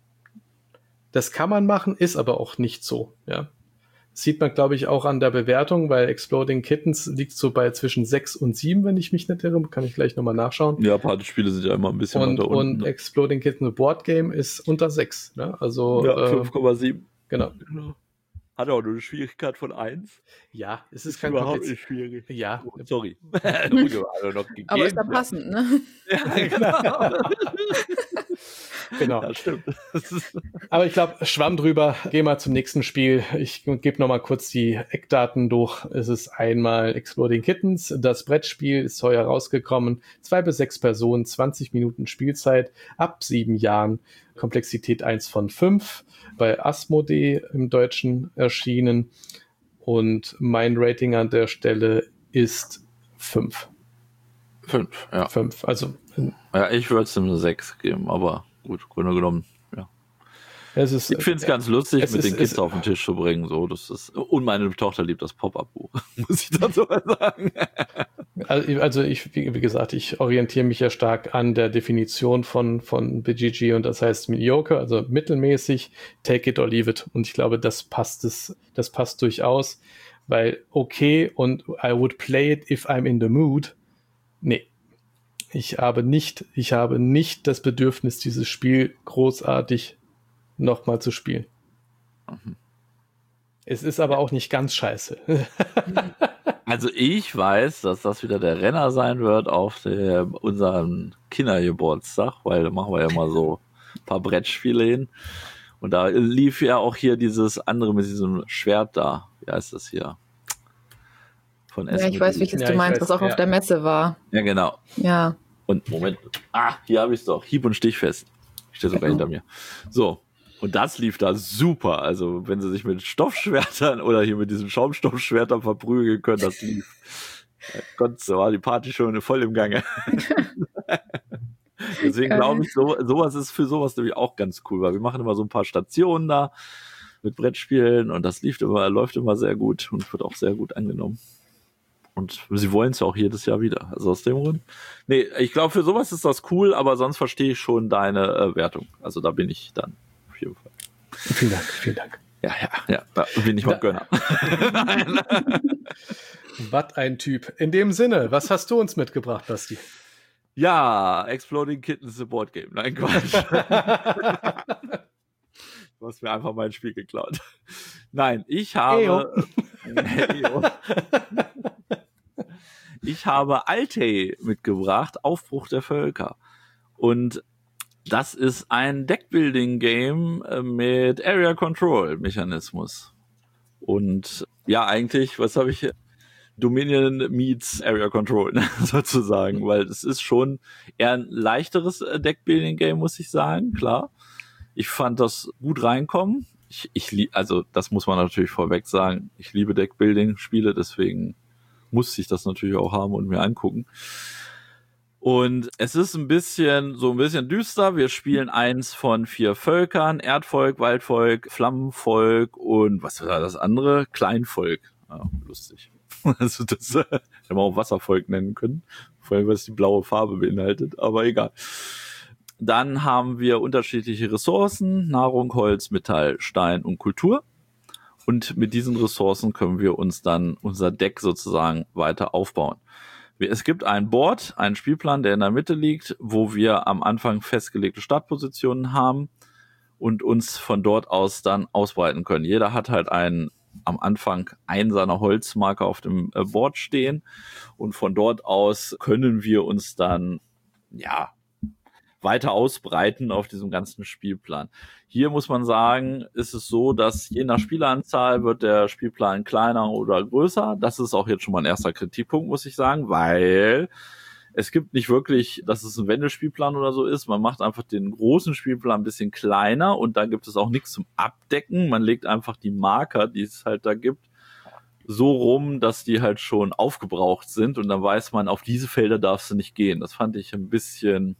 das kann man machen, ist aber auch nicht so, ja. Sieht man, glaube ich, auch an der Bewertung, weil Exploding Kittens liegt so bei zwischen 6 und 7, wenn ich mich nicht irre, kann ich gleich nochmal nachschauen. Ja, Partyspiele sind ja immer ein bisschen weiter unten. Und Exploding Kittens Board Game ist unter 6, ne? Also ja, 5,7. Genau. Hat auch nur eine Schwierigkeit von 1. Ja, es ist kein überhaupt nicht schwierig. Ja. Oh, sorry. Aber ist da passend, ne? Ja, genau. Genau. Ja, stimmt. Aber ich glaube, Schwamm drüber. Geh mal zum nächsten Spiel. Ich gebe noch mal kurz die Eckdaten durch. Es ist einmal Exploding Kittens. Das Brettspiel ist heuer rausgekommen. 2 bis 6 Personen, 20 Minuten Spielzeit, ab 7 Jahren. Komplexität 1 von 5. Bei Asmodee im Deutschen erschienen. Und mein Rating an der Stelle ist 5. 5, ja. 5, also. Ja, ich würde es ihm eine 6 geben, aber gut, Grunde genommen, ja. Ich finde es ganz lustig, mit den Kids auf den Tisch zu bringen, so, das ist, und meine Tochter liebt das Pop-Up-Buch, muss ich dazu mal sagen. Also wie gesagt, ich orientiere mich ja stark an der Definition von BGG und das heißt mediocre, also mittelmäßig, take it or leave it. Und ich glaube, das passt durchaus, weil okay und I would play it if I'm in the mood. Nee. Ich habe nicht das Bedürfnis, dieses Spiel großartig nochmal zu spielen. Mhm. Es ist aber auch nicht ganz scheiße. Also ich weiß, dass das wieder der Renner sein wird auf unserem Kindergeburtstag, weil da machen wir ja mal so ein paar Brettspiele hin. Und da lief ja auch hier dieses andere mit diesem Schwert da. Wie heißt das hier? Von ja, ich weiß, welches du meinst, was auch auf der Messe war. Ja, genau. Ja. Und Moment. Hier habe ich es doch. Hieb- und Stichfest. Steht sogar hinter mir. So. Und das lief da super. Also, wenn sie sich mit Stoffschwertern oder hier mit diesen Schaumstoffschwertern verprügeln können, das lief. Gott, so war die Party schon voll im Gange. Deswegen glaube ich, sowas ist für sowas nämlich auch ganz cool, weil wir machen immer so ein paar Stationen da mit Brettspielen und das läuft immer sehr gut und wird auch sehr gut angenommen. Und sie wollen es ja auch jedes Jahr wieder. Also aus dem Grund. Nee, ich glaube, für sowas ist das cool, aber sonst verstehe ich schon deine Wertung. Also da bin ich dann auf jeden Fall. Vielen Dank. Ja, da bin ich mal Gönner. Nein. Was ein Typ. In dem Sinne, was hast du uns mitgebracht, Basti? Ja, Exploding Kittens is a Board Game. Nein, Quatsch. Du hast mir einfach mein Spiel geklaut. Nein, ich habe Altay mitgebracht, Aufbruch der Völker. Und Das ist ein Deckbuilding-Game mit Area Control Mechanismus. Und ja, eigentlich, was habe ich hier? Dominion meets Area Control, sozusagen, weil es ist schon eher ein leichteres Deckbuilding-Game, muss ich sagen, klar. Ich fand das gut reinkommen. Also das muss man natürlich vorweg sagen. Ich liebe Deckbuilding-Spiele, deswegen musste ich das natürlich auch haben und mir angucken. Und es ist ein bisschen düster. Wir spielen eins von 4 Völkern: Erdvolk, Waldvolk, Flammenvolk und was war das andere? Kleinvolk. Ja, lustig. Also das hätte man auch Wasservolk nennen können. Vor allem, was die blaue Farbe beinhaltet, aber egal. Dann haben wir unterschiedliche Ressourcen: Nahrung, Holz, Metall, Stein und Kultur. Und mit diesen Ressourcen können wir uns dann unser Deck sozusagen weiter aufbauen. Es gibt ein Board, einen Spielplan, der in der Mitte liegt, wo wir am Anfang festgelegte Startpositionen haben und uns von dort aus dann ausbreiten können. Jeder hat halt am Anfang einen seiner Holzmarker auf dem Board stehen und von dort aus können wir uns dann, ja, weiter ausbreiten auf diesem ganzen Spielplan. Hier muss man sagen, ist es so, dass je nach Spieleranzahl wird der Spielplan kleiner oder größer. Das ist auch jetzt schon mal ein erster Kritikpunkt, muss ich sagen, weil es gibt nicht wirklich, dass es ein Wendespielplan oder so ist. Man macht einfach den großen Spielplan ein bisschen kleiner und da gibt es auch nichts zum Abdecken. Man legt einfach die Marker, die es halt da gibt, so rum, dass die halt schon aufgebraucht sind und dann weiß man, auf diese Felder darfst du nicht gehen. Das fand ich ein bisschen,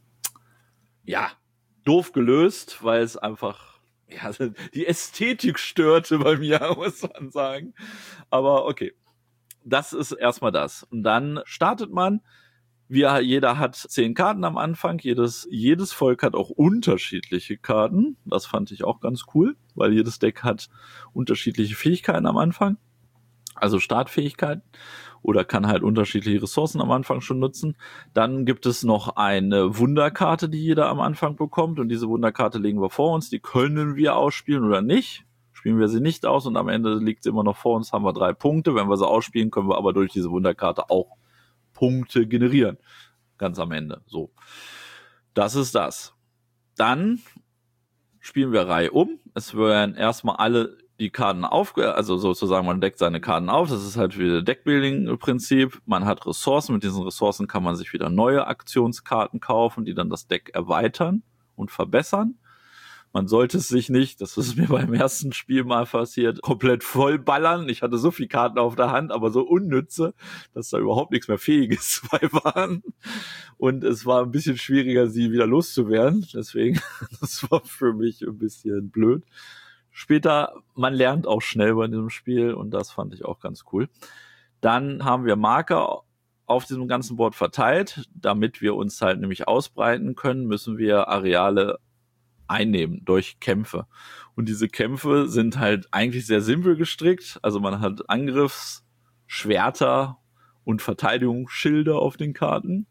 ja, doof gelöst, weil es einfach, ja, die Ästhetik störte bei mir, muss man sagen. Aber okay, das ist erstmal das. Und dann startet man. Jeder hat 10 Karten am Anfang. Jedes Volk hat auch unterschiedliche Karten. Das fand ich auch ganz cool, weil jedes Deck hat unterschiedliche Fähigkeiten am Anfang. Also Startfähigkeiten. Oder kann halt unterschiedliche Ressourcen am Anfang schon nutzen. Dann gibt es noch eine Wunderkarte, die jeder am Anfang bekommt. Und diese Wunderkarte legen wir vor uns. Die können wir ausspielen oder nicht. Spielen wir sie nicht aus und am Ende liegt sie immer noch vor uns, haben wir 3 Punkte. Wenn wir sie ausspielen, können wir aber durch diese Wunderkarte auch Punkte generieren. Ganz am Ende. So. Das ist das. Dann spielen wir Reihe um. Es werden erstmal alle die Karten also sozusagen, man deckt seine Karten auf. Das ist halt wieder Deckbuilding-Prinzip. Man hat Ressourcen. Mit diesen Ressourcen kann man sich wieder neue Aktionskarten kaufen, die dann das Deck erweitern und verbessern. Man sollte es sich nicht, das ist mir beim ersten Spiel mal passiert, komplett vollballern. Ich hatte so viele Karten auf der Hand, aber so unnütze, dass da überhaupt nichts mehr Fähiges bei waren. Und es war ein bisschen schwieriger, sie wieder loszuwerden. Deswegen, das war für mich ein bisschen blöd. Später, man lernt auch schnell bei diesem Spiel und das fand ich auch ganz cool. Dann haben wir Marker auf diesem ganzen Board verteilt. Damit wir uns halt nämlich ausbreiten können, müssen wir Areale einnehmen durch Kämpfe. Und diese Kämpfe sind halt eigentlich sehr simpel gestrickt. Also man hat Angriffsschwerter und Verteidigungsschilde auf den Karten.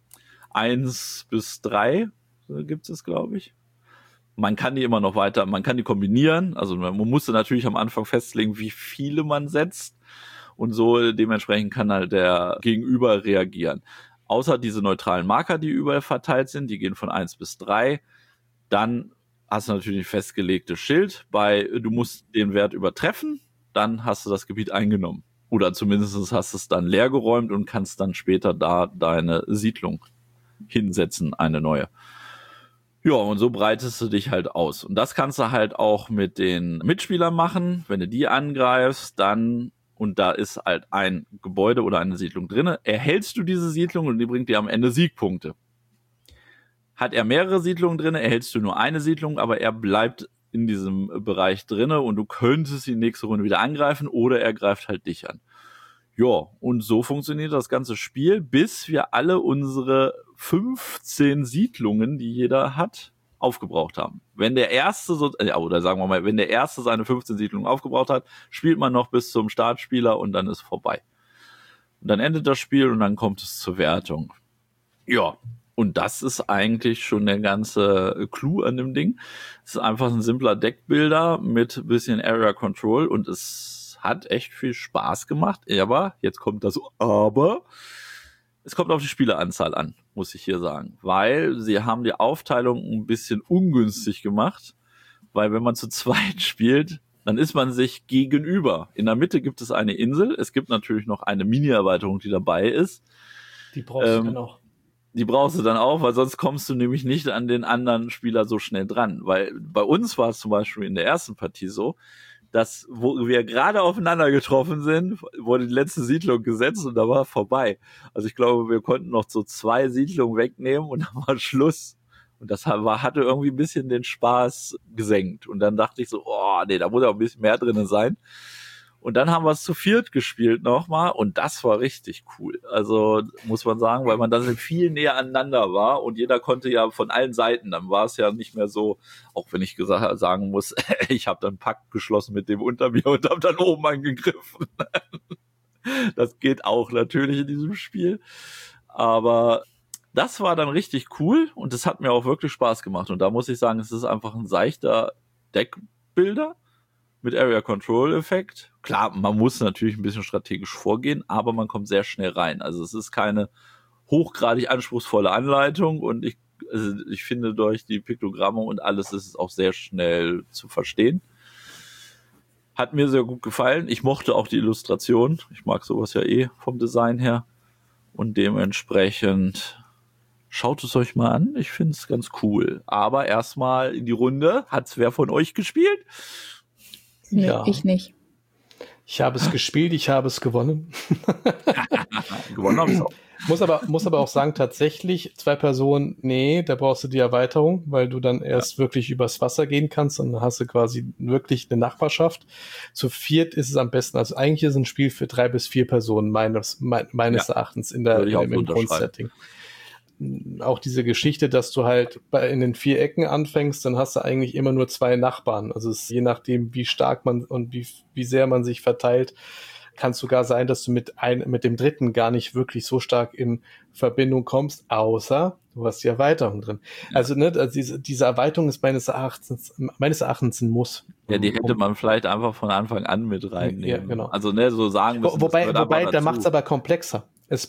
1 bis 3 gibt es, glaube ich. Man kann die immer noch weiter, man kann die kombinieren. Also man musste natürlich am Anfang festlegen, wie viele man setzt. Und so dementsprechend kann halt der Gegenüber reagieren. Außer diese neutralen Marker, die überall verteilt sind, die gehen von 1 bis 3. Dann hast du natürlich ein festgelegtes Schild. Du musst den Wert übertreffen, dann hast du das Gebiet eingenommen. Oder zumindest hast du es dann leer geräumt und kannst dann später da deine Siedlung hinsetzen, eine neue. Ja, und so breitest du dich halt aus. Und das kannst du halt auch mit den Mitspielern machen. Wenn du die angreifst, dann, und da ist halt ein Gebäude oder eine Siedlung drin, erhältst du diese Siedlung und die bringt dir am Ende Siegpunkte. Hat er mehrere Siedlungen drin, erhältst du nur eine Siedlung, aber er bleibt in diesem Bereich drin und du könntest die nächste Runde wieder angreifen oder er greift halt dich an. Ja, und so funktioniert das ganze Spiel, bis wir alle unsere 15 Siedlungen, die jeder hat, aufgebraucht haben. Wenn der Erste, oder sagen wir mal, wenn der Erste seine 15 Siedlungen aufgebraucht hat, spielt man noch bis zum Startspieler und dann ist vorbei. Und dann endet das Spiel und dann kommt es zur Wertung. Ja, und das ist eigentlich schon der ganze Clou an dem Ding. Es ist einfach ein simpler Deckbuilder mit ein bisschen Area Control und es hat echt viel Spaß gemacht. Aber, jetzt kommt das Aber, Es kommt auf die Spieleranzahl an, muss ich hier sagen, weil sie haben die Aufteilung ein bisschen ungünstig gemacht, weil wenn man zu zweit spielt, dann ist man sich gegenüber. In der Mitte gibt es eine Insel, es gibt natürlich noch eine Mini-Erweiterung, die dabei ist. Die brauchst du dann auch. Die brauchst du dann auch, weil sonst kommst du nämlich nicht an den anderen Spieler so schnell dran. Weil bei uns war es zum Beispiel in der ersten Partie so, dass, wo wir gerade aufeinander getroffen sind, wurde die letzte Siedlung gesetzt und da war vorbei. Also ich glaube, wir konnten noch so 2 Siedlungen wegnehmen und dann war Schluss. Und das hatte irgendwie ein bisschen den Spaß gesenkt. Und dann dachte ich so, oh nee, da muss ja ein bisschen mehr drin sein. Und dann haben wir es zu viert gespielt nochmal und das war richtig cool. Also muss man sagen, weil man dann viel näher aneinander war und jeder konnte ja von allen Seiten, dann war es ja nicht mehr so, auch wenn ich sagen muss, ich habe dann einen Pakt geschlossen mit dem unter mir und habe dann oben angegriffen. Das geht auch natürlich in diesem Spiel. Aber das war dann richtig cool und das hat mir auch wirklich Spaß gemacht. Und da muss ich sagen, es ist einfach ein seichter Deckbilder mit Area Control Effekt. Klar, man muss natürlich ein bisschen strategisch vorgehen, aber man kommt sehr schnell rein. Also es ist keine hochgradig anspruchsvolle Anleitung und ich finde durch die Piktogramme und alles ist es auch sehr schnell zu verstehen. Hat mir sehr gut gefallen. Ich mochte auch die Illustration. Ich mag sowas ja vom Design her. Und dementsprechend schaut es euch mal an. Ich finde es ganz cool. Aber erstmal in die Runde. Hat's wer von euch gespielt? Nee, Ja. ich nicht. Ich habe es gespielt, ich habe es gewonnen. Gewonnen habe ich auch. Muss aber auch sagen, tatsächlich 2 Personen, nee, da brauchst du die Erweiterung, weil du dann erst wirklich übers Wasser gehen kannst und dann hast du quasi wirklich eine Nachbarschaft. Zu viert ist es am besten. Also eigentlich ist es ein Spiel für 3 bis 4 Personen meines Erachtens im Grundsetting. Auch diese Geschichte, dass du halt in den 4 Ecken anfängst, dann hast du eigentlich immer nur 2 Nachbarn. Also es ist, je nachdem, wie stark man und wie sehr man sich verteilt, kann es sogar sein, dass du mit dem dritten gar nicht wirklich so stark in Verbindung kommst, außer du hast die Erweiterung drin. Ja. Also diese Erweiterung ist meines Erachtens ein Muss. Ja, die hätte man vielleicht einfach von Anfang an mit reinnehmen. Ja, genau. Also so sagen müssen. Wobei da macht es aber komplexer. Es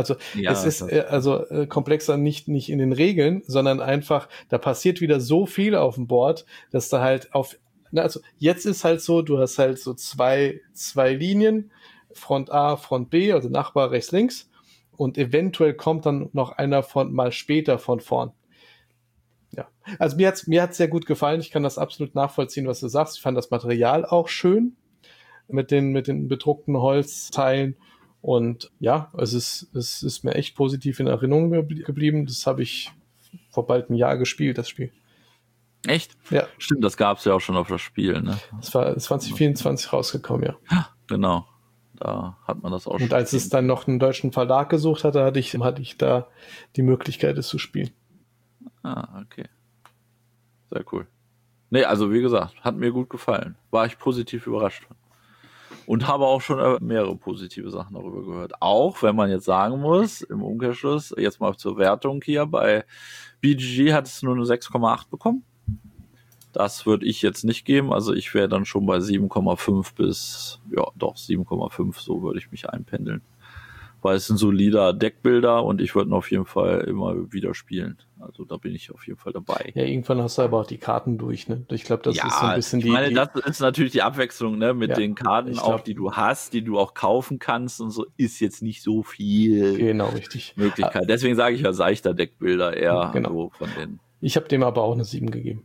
ist komplexer nicht in den Regeln, sondern einfach, da passiert wieder so viel auf dem Board, dass da halt jetzt ist halt so, du hast halt so zwei Linien, Front A, Front B, also Nachbar rechts, links, und eventuell kommt dann noch einer mal später von vorn. Ja, also mir hat's sehr gut gefallen, ich kann das absolut nachvollziehen, was du sagst, ich fand das Material auch schön, mit den bedruckten Holzteilen. Und ja, es ist mir echt positiv in Erinnerung geblieben. Das habe ich vor bald einem Jahr gespielt, das Spiel. Echt? Ja. Stimmt, das gab es ja auch schon auf das Spiel, ne? Das war 2024 rausgekommen, ja. Genau. Da hat man das auch schon. Und als es dann noch einen deutschen Verlag gesucht hatte, hatte ich da die Möglichkeit, es zu spielen. Ah, okay. Sehr cool. Nee, also wie gesagt, hat mir gut gefallen. War ich positiv überrascht von. Und habe auch schon mehrere positive Sachen darüber gehört. Auch wenn man jetzt sagen muss, im Umkehrschluss, jetzt mal zur Wertung hier, bei BGG hat es nur eine 6,8 bekommen. Das würde ich jetzt nicht geben. Also ich wäre dann schon bei 7,5 bis, 7,5, so würde ich mich einpendeln. Weil es ein solider Deckbilder und ich würde ihn auf jeden Fall immer wieder spielen. Also da bin ich auf jeden Fall dabei. Ja, irgendwann hast du aber auch die Karten durch, ne? Ich glaube, das ist so ein bisschen das ist natürlich die Abwechslung, ne? Mit den Karten auch, die du hast, die du auch kaufen kannst und so, ist jetzt nicht so viel Möglichkeit. Deswegen sage ich ja seichter Deckbilder eher so von den. Ich habe dem aber auch eine 7 gegeben.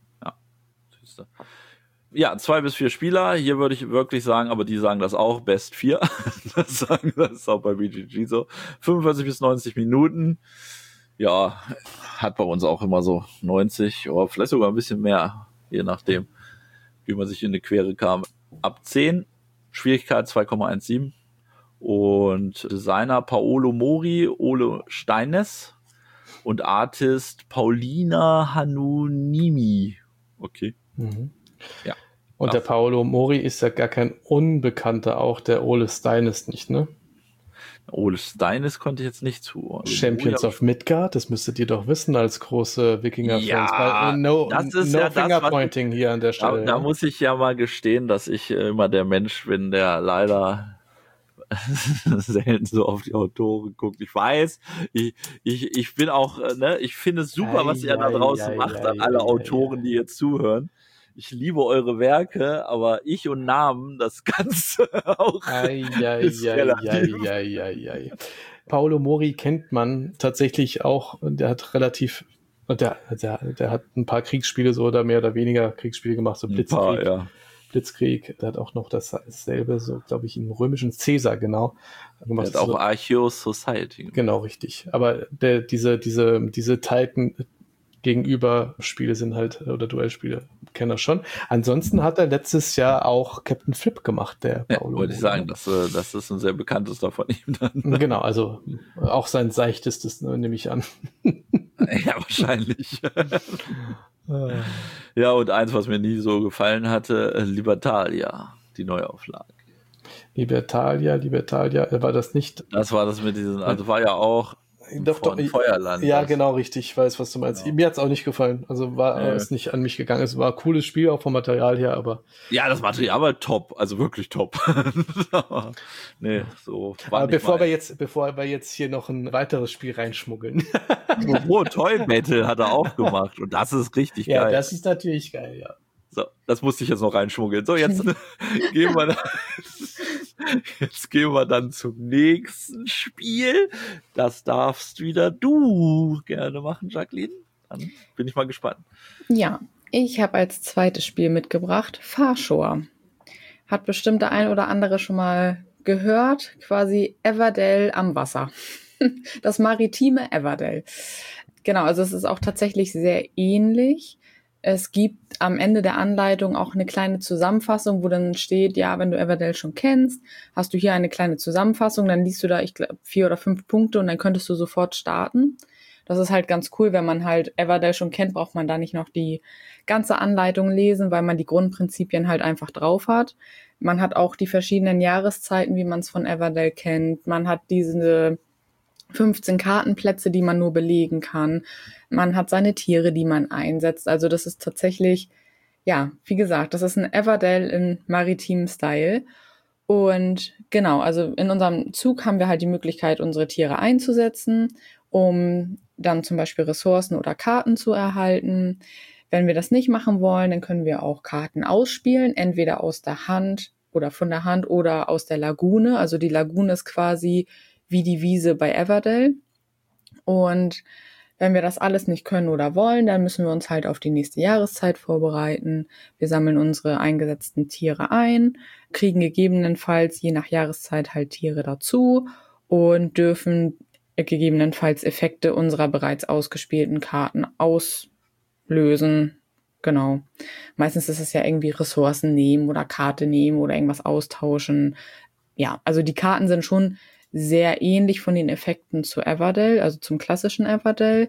Ja, 2 bis 4 Spieler. Hier würde ich wirklich sagen, aber die sagen das auch, Best 4. Das ist auch bei BGG so. 45 bis 90 Minuten. Ja, hat bei uns auch immer so 90, oder vielleicht sogar ein bisschen mehr, je nachdem, wie man sich in die Quere kam. Ab 10, Schwierigkeit 2,17 und Designer Paolo Mori, Ole Steines und Artist Paulina Hanunimi. Okay. Mhm. Ja. Und der Paolo Mori ist ja gar kein Unbekannter, auch der Ole Steines nicht, ne? Ole Steines konnte ich jetzt nicht zuordnen. Champions of Midgard, das müsstet ihr doch wissen als große Wikinger-Fans. Ja, no Fingerpointing hier an der Stelle. Da muss ich ja mal gestehen, dass ich immer der Mensch bin, der leider selten so auf die Autoren geguckt. Ich weiß, ich bin auch, ich finde es super, was ihr da draußen macht, an alle Autoren, die jetzt zuhören. Ich liebe eure Werke, aber ich und Namen, das Ganze auch ist relativ. Paolo Mori kennt man tatsächlich auch, der hat der hat ein paar Kriegsspiele so oder mehr oder weniger Kriegsspiele gemacht, so Blitzkrieg. Blitzkrieg, der hat auch noch dasselbe, so glaube ich, im römischen Caesar, genau. Gemacht. Der hat auch Arceus Society. Genau, richtig. Aber diese Titan gegenüber Spiele sind halt, oder Duellspiele, kennt er schon. Ansonsten hat er letztes Jahr auch Captain Flip gemacht, der Paolo. Wollte ich sagen, das ist ein sehr bekanntester von ihm dann. Genau, also auch sein seichtestes, nehme ich an. Ja, wahrscheinlich. Ja, und eins, was mir nie so gefallen hatte, Libertalia, die Neuauflage. Libertalia, war das nicht? Das war das mit diesen, also war ja auch von Feuerland. Ja, genau, richtig. Ich weiß, was du meinst. Genau. Mir hat's auch nicht gefallen. Also ist nicht an mich gegangen. Es war ein cooles Spiel, auch vom Material her, aber. Ja, das Material war top, also wirklich top. Nee, so. Aber bevor wir jetzt hier noch ein weiteres Spiel reinschmuggeln. Toy Battle hat er auch gemacht und das ist richtig geil. Ja, das ist natürlich geil, ja. So, das musste ich jetzt noch reinschmuggeln. So, jetzt gehen wir dann zum nächsten Spiel. Das darfst wieder du gerne machen, Jacqueline. Dann bin ich mal gespannt. Ja, ich habe als zweites Spiel mitgebracht Farshore. Hat bestimmt der ein oder andere schon mal gehört. Quasi Everdell am Wasser. Das maritime Everdell. Genau, also es ist auch tatsächlich sehr ähnlich. Es gibt am Ende der Anleitung auch eine kleine Zusammenfassung, wo dann steht, ja, wenn du Everdell schon kennst, hast du hier eine kleine Zusammenfassung, dann liest du da, ich glaube, 4 oder 5 Punkte und dann könntest du sofort starten. Das ist halt ganz cool, wenn man halt Everdell schon kennt, braucht man da nicht noch die ganze Anleitung lesen, weil man die Grundprinzipien halt einfach drauf hat. Man hat auch die verschiedenen Jahreszeiten, wie man es von Everdell kennt. Man hat diese 15 Kartenplätze, die man nur belegen kann. Man hat seine Tiere, die man einsetzt. Also das ist tatsächlich, ja, wie gesagt, das ist ein Everdell in maritimem Style. Und genau, also in unserem Zug haben wir halt die Möglichkeit, unsere Tiere einzusetzen, um dann zum Beispiel Ressourcen oder Karten zu erhalten. Wenn wir das nicht machen wollen, dann können wir auch Karten ausspielen, entweder aus der Hand oder von der Hand oder aus der Lagune. Also die Lagune ist quasi wie die Wiese bei Everdell. Und wenn wir das alles nicht können oder wollen, dann müssen wir uns halt auf die nächste Jahreszeit vorbereiten. Wir sammeln unsere eingesetzten Tiere ein, kriegen gegebenenfalls je nach Jahreszeit halt Tiere dazu und dürfen gegebenenfalls Effekte unserer bereits ausgespielten Karten auslösen. Genau. Meistens ist es ja irgendwie Ressourcen nehmen oder Karte nehmen oder irgendwas austauschen. Ja, also die Karten sind schon sehr ähnlich von den Effekten zu Everdell, also zum klassischen Everdell.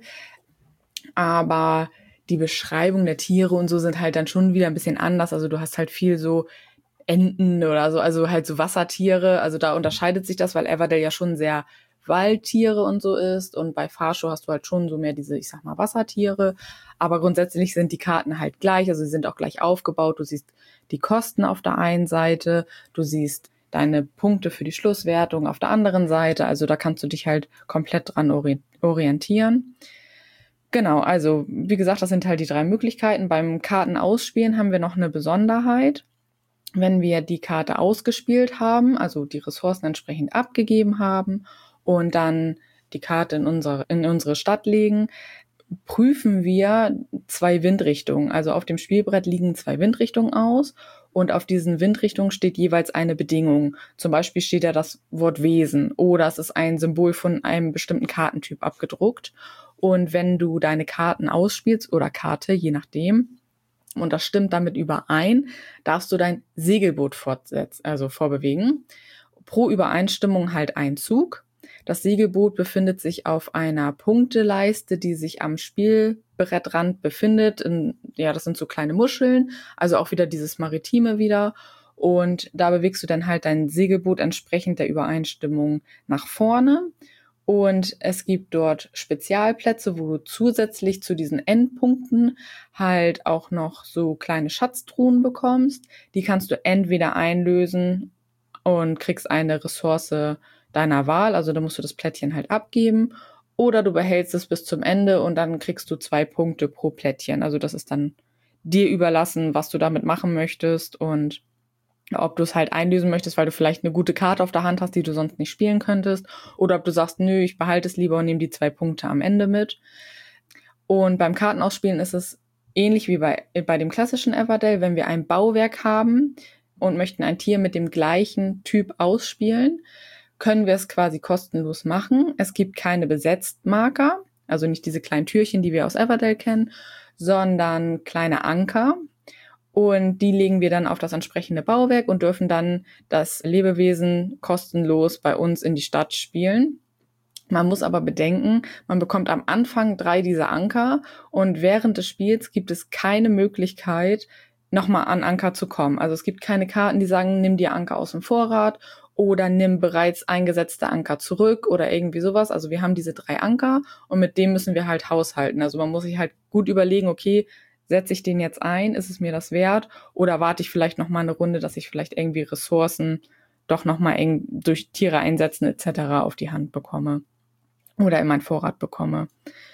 Aber die Beschreibung der Tiere und so sind halt dann schon wieder ein bisschen anders. Also du hast halt viel so Enten oder so, also halt so Wassertiere. Also da unterscheidet sich das, weil Everdell ja schon sehr Waldtiere und so ist. Und bei Farshore hast du halt schon so mehr diese, ich sag mal, Wassertiere. Aber grundsätzlich sind die Karten halt gleich. Also sie sind auch gleich aufgebaut. Du siehst die Kosten auf der einen Seite. Du siehst deine Punkte für die Schlusswertung auf der anderen Seite. Also da kannst du dich halt komplett dran orientieren. Genau, also wie gesagt, das sind halt die 3 Möglichkeiten. Beim Kartenausspielen haben wir noch eine Besonderheit. Wenn wir die Karte ausgespielt haben, also die Ressourcen entsprechend abgegeben haben und dann die Karte in unsere Stadt legen, prüfen wir 2 Windrichtungen. Also auf dem Spielbrett liegen 2 Windrichtungen aus und auf diesen Windrichtungen steht jeweils eine Bedingung. Zum Beispiel steht da das Wort Wesen oder es ist ein Symbol von einem bestimmten Kartentyp abgedruckt. Und wenn du deine Karten ausspielst oder Karte, je nachdem, und das stimmt damit überein, darfst du dein Segelboot vorbewegen. Pro Übereinstimmung halt ein Zug. Das Segelboot befindet sich auf einer Punkteleiste, die sich am Spielbrettrand befindet. Das sind so kleine Muscheln, also auch wieder dieses Maritime wieder. Und da bewegst du dann halt dein Segelboot entsprechend der Übereinstimmung nach vorne. Und es gibt dort Spezialplätze, wo du zusätzlich zu diesen Endpunkten halt auch noch so kleine Schatztruhen bekommst. Die kannst du entweder einlösen und kriegst eine Ressource deiner Wahl. Also da musst du das Plättchen halt abgeben. Oder du behältst es bis zum Ende und dann kriegst du 2 Punkte pro Plättchen. Also das ist dann dir überlassen, was du damit machen möchtest und ob du es halt einlösen möchtest, weil du vielleicht eine gute Karte auf der Hand hast, die du sonst nicht spielen könntest. Oder ob du sagst, nö, ich behalte es lieber und nehme die 2 Punkte am Ende mit. Und beim Kartenausspielen ist es ähnlich wie bei dem klassischen Everdell, wenn wir ein Bauwerk haben und möchten ein Tier mit dem gleichen Typ ausspielen, können wir es quasi kostenlos machen. Es gibt keine Besetztmarker, also nicht diese kleinen Türchen, die wir aus Everdell kennen, sondern kleine Anker. Und die legen wir dann auf das entsprechende Bauwerk und dürfen dann das Lebewesen kostenlos bei uns in die Stadt spielen. Man muss aber bedenken, man bekommt am Anfang 3 dieser Anker und während des Spiels gibt es keine Möglichkeit, nochmal an Anker zu kommen. Also es gibt keine Karten, die sagen, nimm dir Anker aus dem Vorrat oder nimm bereits eingesetzte Anker zurück oder irgendwie sowas. Also wir haben diese 3 Anker und mit dem müssen wir halt haushalten. Also man muss sich halt gut überlegen, okay, setze ich den jetzt ein, ist es mir das wert oder warte ich vielleicht nochmal eine Runde, dass ich vielleicht irgendwie Ressourcen doch nochmal durch Tiere einsetzen etc. auf die Hand bekomme oder in meinen Vorrat bekomme.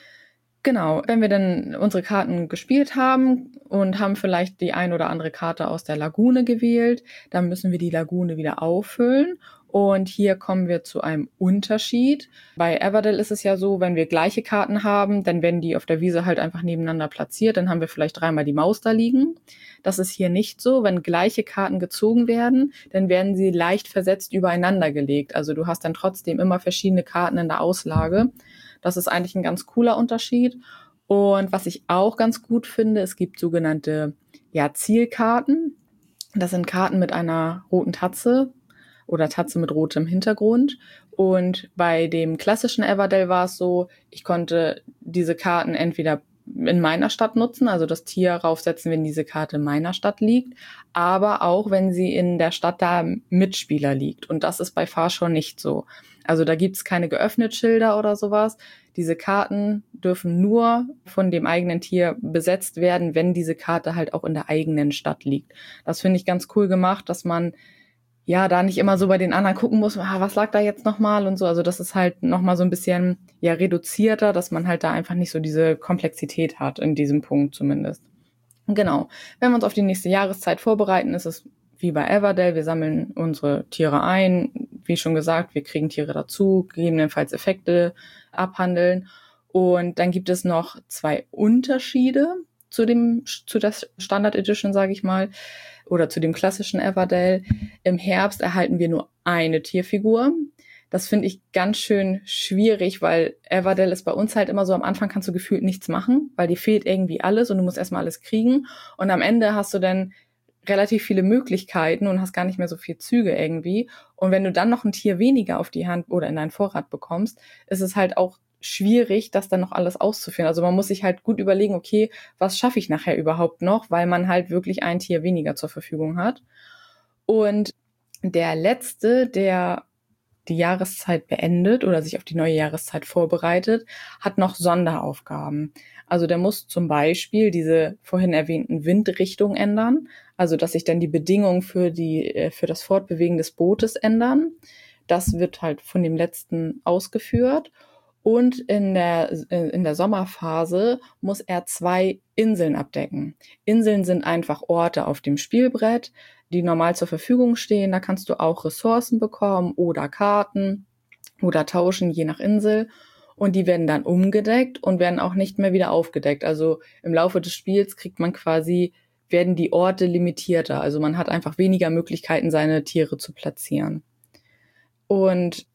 Genau, wenn wir dann unsere Karten gespielt haben und haben vielleicht die ein oder andere Karte aus der Lagune gewählt, dann müssen wir die Lagune wieder auffüllen. Und hier kommen wir zu einem Unterschied. Bei Everdell ist es ja so, wenn wir gleiche Karten haben, dann werden die auf der Wiese halt einfach nebeneinander platziert. Dann haben wir vielleicht 3-mal die Maus da liegen. Das ist hier nicht so. Wenn gleiche Karten gezogen werden, dann werden sie leicht versetzt übereinander gelegt. Also du hast dann trotzdem immer verschiedene Karten in der Auslage. Das ist eigentlich ein ganz cooler Unterschied. Und was ich auch ganz gut finde, es gibt sogenannte Zielkarten. Das sind Karten mit einer roten Tatze oder Tatze mit rotem Hintergrund. Und bei dem klassischen Everdell war es so, ich konnte diese Karten entweder in meiner Stadt nutzen, also das Tier raufsetzen, wenn diese Karte in meiner Stadt liegt, aber auch, wenn sie in der Stadt da Mitspieler liegt. Und das ist bei Farshore nicht so. Also da gibt's keine geöffnet Schilder oder sowas. Diese Karten dürfen nur von dem eigenen Tier besetzt werden, wenn diese Karte halt auch in der eigenen Stadt liegt. Das finde ich ganz cool gemacht, dass man da nicht immer so bei den anderen gucken muss, was lag da jetzt nochmal und so. Also das ist halt nochmal so ein bisschen reduzierter, dass man halt da einfach nicht so diese Komplexität hat, in diesem Punkt zumindest. Genau. Wenn wir uns auf die nächste Jahreszeit vorbereiten, ist es wie bei Everdell. Wir sammeln unsere Tiere ein. Wie schon gesagt, wir kriegen Tiere dazu, gegebenenfalls Effekte abhandeln. Und dann gibt es noch 2 Unterschiede zu der Standard Edition, sage ich mal, oder zu dem klassischen Everdell. Im Herbst erhalten wir nur eine Tierfigur. Das finde ich ganz schön schwierig, weil Everdell ist bei uns halt immer so, am Anfang kannst du gefühlt nichts machen, weil dir fehlt irgendwie alles und du musst erstmal alles kriegen. Und am Ende hast du dann relativ viele Möglichkeiten und hast gar nicht mehr so viel Züge irgendwie. Und wenn du dann noch ein Tier weniger auf die Hand oder in deinen Vorrat bekommst, ist es halt auch schwierig, das dann noch alles auszuführen. Also man muss sich halt gut überlegen, okay, was schaffe ich nachher überhaupt noch, weil man halt wirklich ein Tier weniger zur Verfügung hat. Und der Letzte, der die Jahreszeit beendet oder sich auf die neue Jahreszeit vorbereitet, hat noch Sonderaufgaben. Also der muss zum Beispiel diese vorhin erwähnten Windrichtungen ändern, also dass sich dann die Bedingungen für das Fortbewegen des Bootes ändern. Das wird halt von dem Letzten ausgeführt. Und in der Sommerphase muss er 2 Inseln abdecken. Inseln sind einfach Orte auf dem Spielbrett, die normal zur Verfügung stehen. Da kannst du auch Ressourcen bekommen oder Karten oder tauschen, je nach Insel. Und die werden dann umgedeckt und werden auch nicht mehr wieder aufgedeckt. Also im Laufe des Spiels werden die Orte limitierter. Also man hat einfach weniger Möglichkeiten, seine Tiere zu platzieren. Und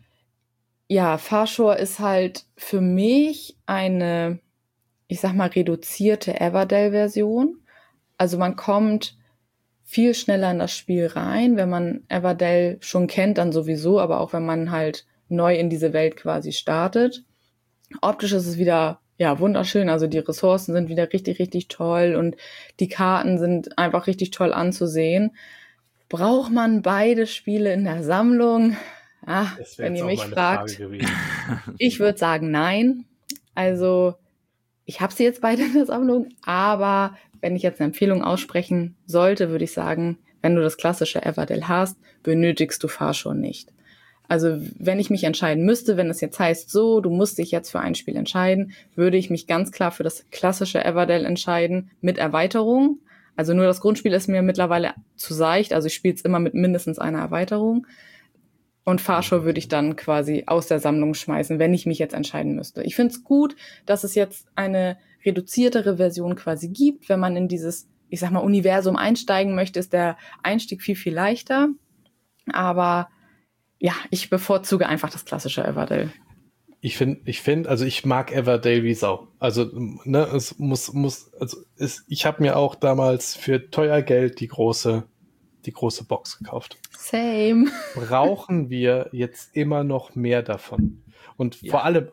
Farshore ist halt für mich eine, ich sag mal, reduzierte Everdell-Version. Also man kommt viel schneller in das Spiel rein, wenn man Everdell schon kennt, dann sowieso, aber auch wenn man halt neu in diese Welt quasi startet. Optisch ist es wieder wunderschön, also die Ressourcen sind wieder richtig, richtig toll und die Karten sind einfach richtig toll anzusehen. Braucht man beide Spiele in der Sammlung? Wenn ihr mich fragt, ich würde sagen nein. Also ich habe sie jetzt beide in der Sammlung, aber wenn ich jetzt eine Empfehlung aussprechen sollte, würde ich sagen, wenn du das klassische Everdell hast, benötigst du Farshore nicht. Also wenn ich mich entscheiden müsste, wenn es jetzt heißt, so, du musst dich jetzt für ein Spiel entscheiden, würde ich mich ganz klar für das klassische Everdell entscheiden mit Erweiterung. Also nur das Grundspiel ist mir mittlerweile zu seicht, also ich spiele es immer mit mindestens einer Erweiterung. Und Farshore würde ich dann quasi aus der Sammlung schmeißen, wenn ich mich jetzt entscheiden müsste. Ich finde es gut, dass es jetzt eine reduziertere Version quasi gibt. Wenn man in dieses, ich sag mal, Universum einsteigen möchte, ist der Einstieg viel, viel leichter. Aber ja, ich bevorzuge einfach das klassische Everdell. Also ich mag Everdell wie Sau. Also, ne, ich habe mir auch damals für teuer Geld die große Box gekauft. Same. Brauchen wir jetzt immer noch mehr davon? Und vor allem,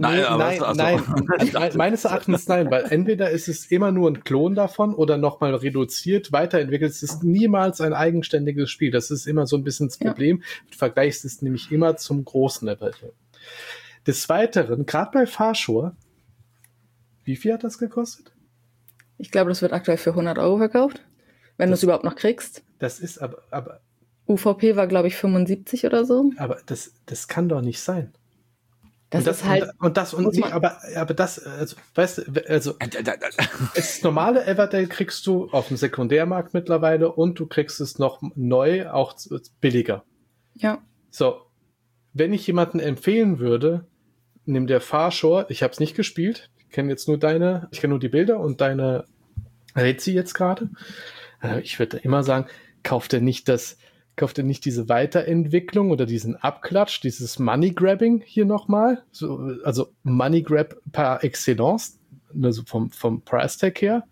meines Erachtens nein, weil entweder ist es immer nur ein Klon davon oder nochmal reduziert, weiterentwickelt. Es ist niemals ein eigenständiges Spiel. Das ist immer so ein bisschen das Problem. Du vergleichst es nämlich immer zum großen Everdell. Des Weiteren, gerade bei Farshore, wie viel hat das gekostet? Ich glaube, das wird aktuell für 100 € verkauft, wenn du es überhaupt noch kriegst. Das ist aber UVP war, glaube ich, 75 oder so. Aber das kann doch nicht sein. Das normale Everdell kriegst du auf dem Sekundärmarkt mittlerweile und du kriegst es noch neu, auch billiger. Ja. So, wenn ich jemanden empfehlen würde, nimm der Farshore, ich habe es nicht gespielt, ich kenne nur die Bilder und deine Rezi jetzt gerade. Ich würde immer sagen, kauf dir nicht diese Weiterentwicklung oder diesen Abklatsch, dieses Money-Grabbing hier nochmal. So, also Money-Grab par excellence, also vom Price-Tag her.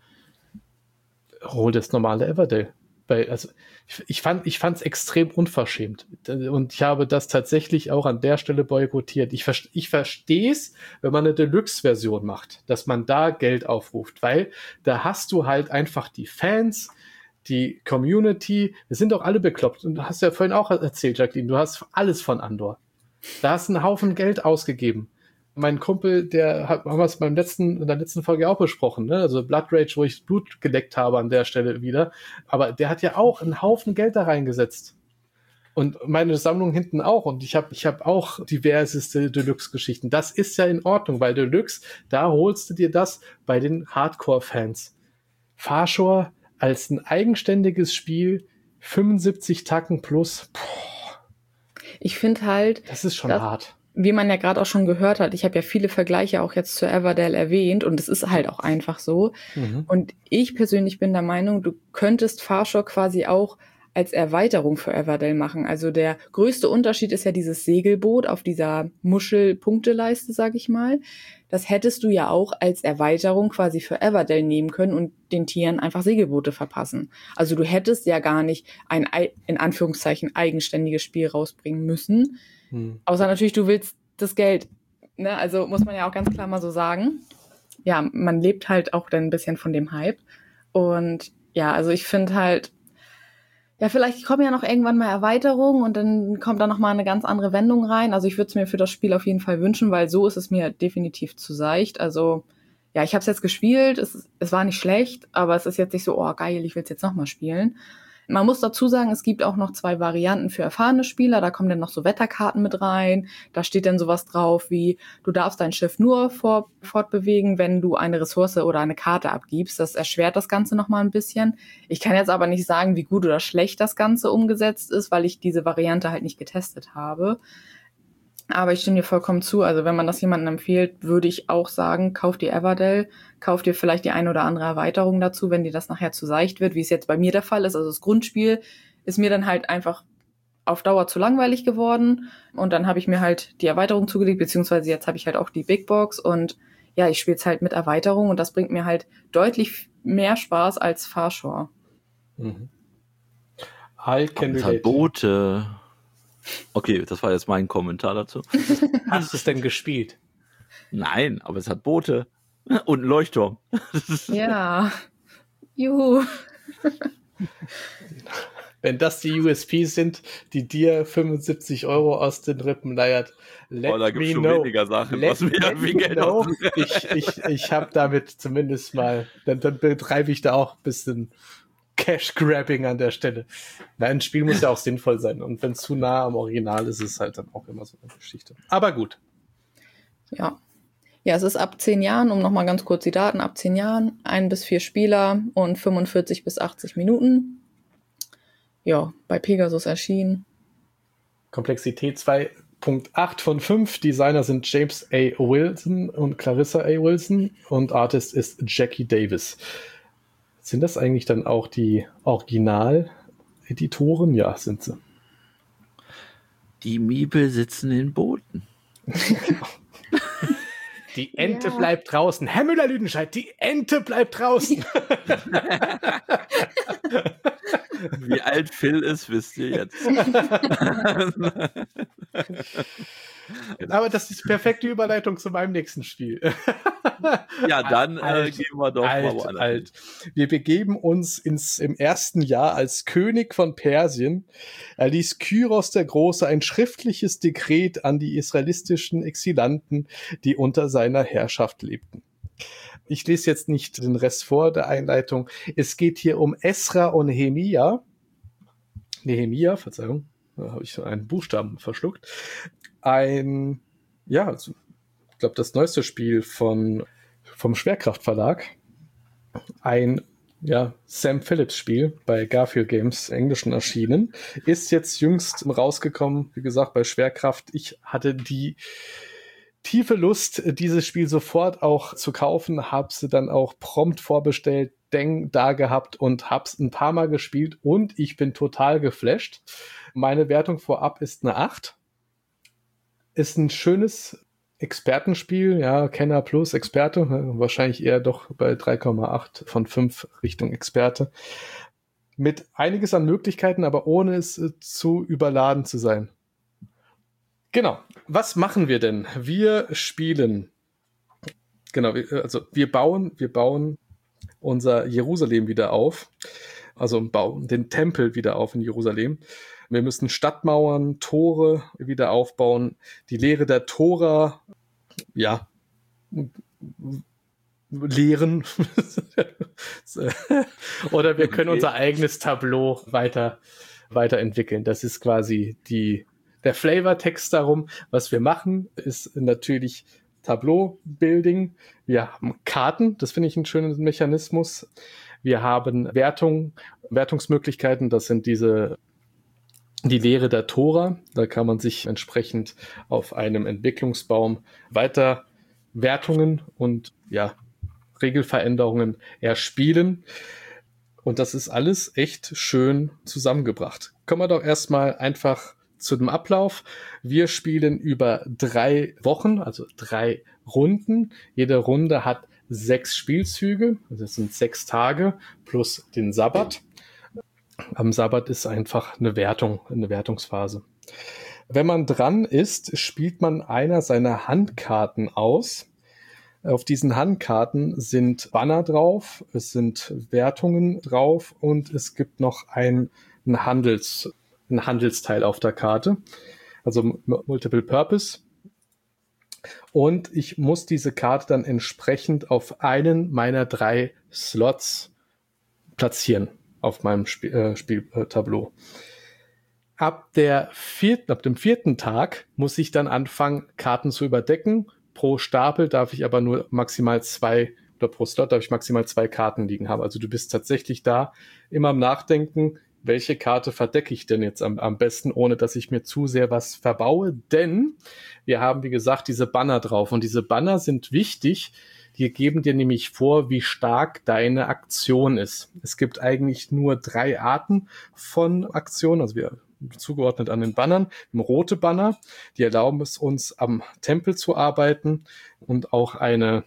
Hol das normale Everdell. Also ich fand's extrem unverschämt. Und ich habe das tatsächlich auch an der Stelle boykottiert. Ich verstehe es, wenn man eine Deluxe-Version macht, dass man da Geld aufruft, weil da hast du halt einfach die Fans, die Community, wir sind doch alle bekloppt. Und du hast ja vorhin auch erzählt, Jacqueline, du hast alles von Andor. Da hast du einen Haufen Geld ausgegeben. Mein Kumpel, haben wir es in der letzten Folge auch besprochen, ne? Also Blood Rage, wo ich Blut geleckt habe an der Stelle wieder. Aber der hat ja auch einen Haufen Geld da reingesetzt. Und meine Sammlung hinten auch. Und ich hab auch diverseste Deluxe-Geschichten. Das ist ja in Ordnung, weil Deluxe, da holst du dir das bei den Hardcore-Fans. Farshore als ein eigenständiges Spiel, 75 Tacken plus. Ich finde halt, das ist schon hart. Wie man ja gerade auch schon gehört hat, ich habe ja viele Vergleiche auch jetzt zu Everdell erwähnt und es ist halt auch einfach so. Mhm. Und ich persönlich bin der Meinung, du könntest Farshore quasi auch als Erweiterung für Everdell machen. Also der größte Unterschied ist ja dieses Segelboot auf dieser Muschel-Punkteleiste, sag ich mal. Das hättest du ja auch als Erweiterung quasi für Everdell nehmen können und den Tieren einfach Segelboote verpassen. Also du hättest ja gar nicht ein, in Anführungszeichen, eigenständiges Spiel rausbringen müssen. Außer natürlich, du willst das Geld. Ne? Also muss man ja auch ganz klar mal so sagen. Ja, man lebt halt auch dann ein bisschen von dem Hype. Und ja, also ich finde halt, ja, vielleicht kommen ja noch irgendwann mal Erweiterungen und dann kommt da noch mal eine ganz andere Wendung rein. Also ich würde es mir für das Spiel auf jeden Fall wünschen, weil so ist es mir definitiv zu seicht. Also ja, ich habe es jetzt gespielt, es war nicht schlecht, aber es ist jetzt nicht so, oh geil, ich will es jetzt noch mal spielen. Man muss dazu sagen, es gibt auch noch 2 Varianten für erfahrene Spieler. Da kommen dann noch so Wetterkarten mit rein. Da steht dann sowas drauf wie, du darfst dein Schiff nur fortbewegen, wenn du eine Ressource oder eine Karte abgibst. Das erschwert das Ganze nochmal ein bisschen. Ich kann jetzt aber nicht sagen, wie gut oder schlecht das Ganze umgesetzt ist, weil ich diese Variante halt nicht getestet habe. Aber ich stimme dir vollkommen zu. Also wenn man das jemandem empfiehlt, würde ich auch sagen, kauf dir Everdell, kauf dir vielleicht die eine oder andere Erweiterung dazu, wenn dir das nachher zu seicht wird, wie es jetzt bei mir der Fall ist. Also das Grundspiel ist mir dann halt einfach auf Dauer zu langweilig geworden. Und dann habe ich mir halt die Erweiterung zugelegt, beziehungsweise jetzt habe ich halt auch die Big Box. Und ja, ich spiele es halt mit Erweiterung und das bringt mir halt deutlich mehr Spaß als Farshore. Mhm. Es hat Boote. Okay, das war jetzt mein Kommentar dazu. Hast du es denn gespielt? Nein, aber es hat Boote und einen Leuchtturm. Ja, juhu. Wenn das die USPs sind, die dir 75 € aus den Rippen leiert, da gibt es schon weniger Sachen, was mir viel Geld Ich habe damit zumindest mal, dann betreibe ich da auch ein bisschen Cash-Grabbing an der Stelle. Nein, ein Spiel muss ja auch sinnvoll sein. Und wenn es zu nah am Original ist, ist es halt dann auch immer so eine Geschichte. Aber gut. Ja. Ja, es ist ab 10 Jahren, um nochmal ganz kurz die Daten, ab 10 Jahren, 1 bis 4 Spieler und 45 bis 80 Minuten. Ja, bei Pegasus erschienen. Komplexität 2.8 von 5. Designer sind James A. Wilson und Clarissa A. Wilson und Artist ist Jackie Davis. Sind das eigentlich dann auch die Original-Editoren? Ja, sind sie. Die Miebel sitzen in Booten. Die Ente bleibt draußen. Herr Müller-Lüdenscheid, die Ente bleibt draußen. Wie alt Phil ist, wisst ihr jetzt. Aber das ist die perfekte Überleitung zu meinem nächsten Spiel. Ja, dann gehen wir doch mal woanders. Wir begeben uns im ersten Jahr als König von Persien. Erließ Kyros der Große ein schriftliches Dekret an die israelitischen Exilanten, die unter seiner Herrschaft lebten. Ich lese jetzt nicht den Rest vor der Einleitung. Es geht hier um Esra und Nehemia, Verzeihung, da habe ich so einen Buchstaben verschluckt. Ich glaube, das neueste Spiel vom Schwerkraft Verlag. Ein Sam Phillips Spiel bei Garfield Games Englischen erschienen. Ist jetzt jüngst rausgekommen, wie gesagt, bei Schwerkraft. Ich hatte die tiefe Lust, dieses Spiel sofort auch zu kaufen, habe sie dann auch prompt vorbestellt, da gehabt und hab's ein paar Mal gespielt und ich bin total geflasht. Meine Wertung vorab ist eine 8. Ist ein schönes Expertenspiel, ja, Kenner plus Experte, wahrscheinlich eher doch bei 3,8 von 5 Richtung Experte. Mit einiges an Möglichkeiten, aber ohne es zu überladen zu sein. Genau. Was machen wir denn? Wir spielen, wir bauen unser Jerusalem wieder auf, also bauen den Tempel wieder auf in Jerusalem. Wir müssen Stadtmauern, Tore wieder aufbauen, die Lehre der Tora, lehren. Oder wir können unser eigenes Tableau weiterentwickeln. Das ist quasi der Flavortext darum. Was wir machen, ist natürlich Tableau-Building. Wir haben Karten, das finde ich einen schönen Mechanismus. Wir haben Wertungsmöglichkeiten, das sind die Lehre der Tora. Da kann man sich entsprechend auf einem Entwicklungsbaum weiter Wertungen und Regelveränderungen erspielen. Und das ist alles echt schön zusammengebracht. Kommen wir doch erstmal einfach zu dem Ablauf. Wir spielen über 3 Wochen, also 3 Runden. Jede Runde hat 6 Spielzüge, also das sind 6 Tage plus den Sabbat. Am Sabbat ist einfach eine Wertungsphase. Wenn man dran ist, spielt man einer seiner Handkarten aus. Auf diesen Handkarten sind Banner drauf, es sind Wertungen drauf und es gibt noch ein Handelsteil auf der Karte, also Multiple Purpose. Und ich muss diese Karte dann entsprechend auf einen meiner 3 Slots platzieren auf meinem Spieltableau. Ab dem 4. Tag muss ich dann anfangen, Karten zu überdecken. Pro Stapel darf ich aber nur maximal 2, oder pro Slot darf ich maximal 2 Karten liegen haben. Also du bist tatsächlich da immer am Nachdenken, welche Karte verdecke ich denn jetzt am besten, ohne dass ich mir zu sehr was verbaue. Denn wir haben, wie gesagt, diese Banner drauf. Und diese Banner sind wichtig. Die geben dir nämlich vor, wie stark deine Aktion ist. Es gibt eigentlich nur 3 Arten von Aktionen. Also wir zugeordnet an den Bannern. Rote Banner, die erlauben es uns, am Tempel zu arbeiten und auch eine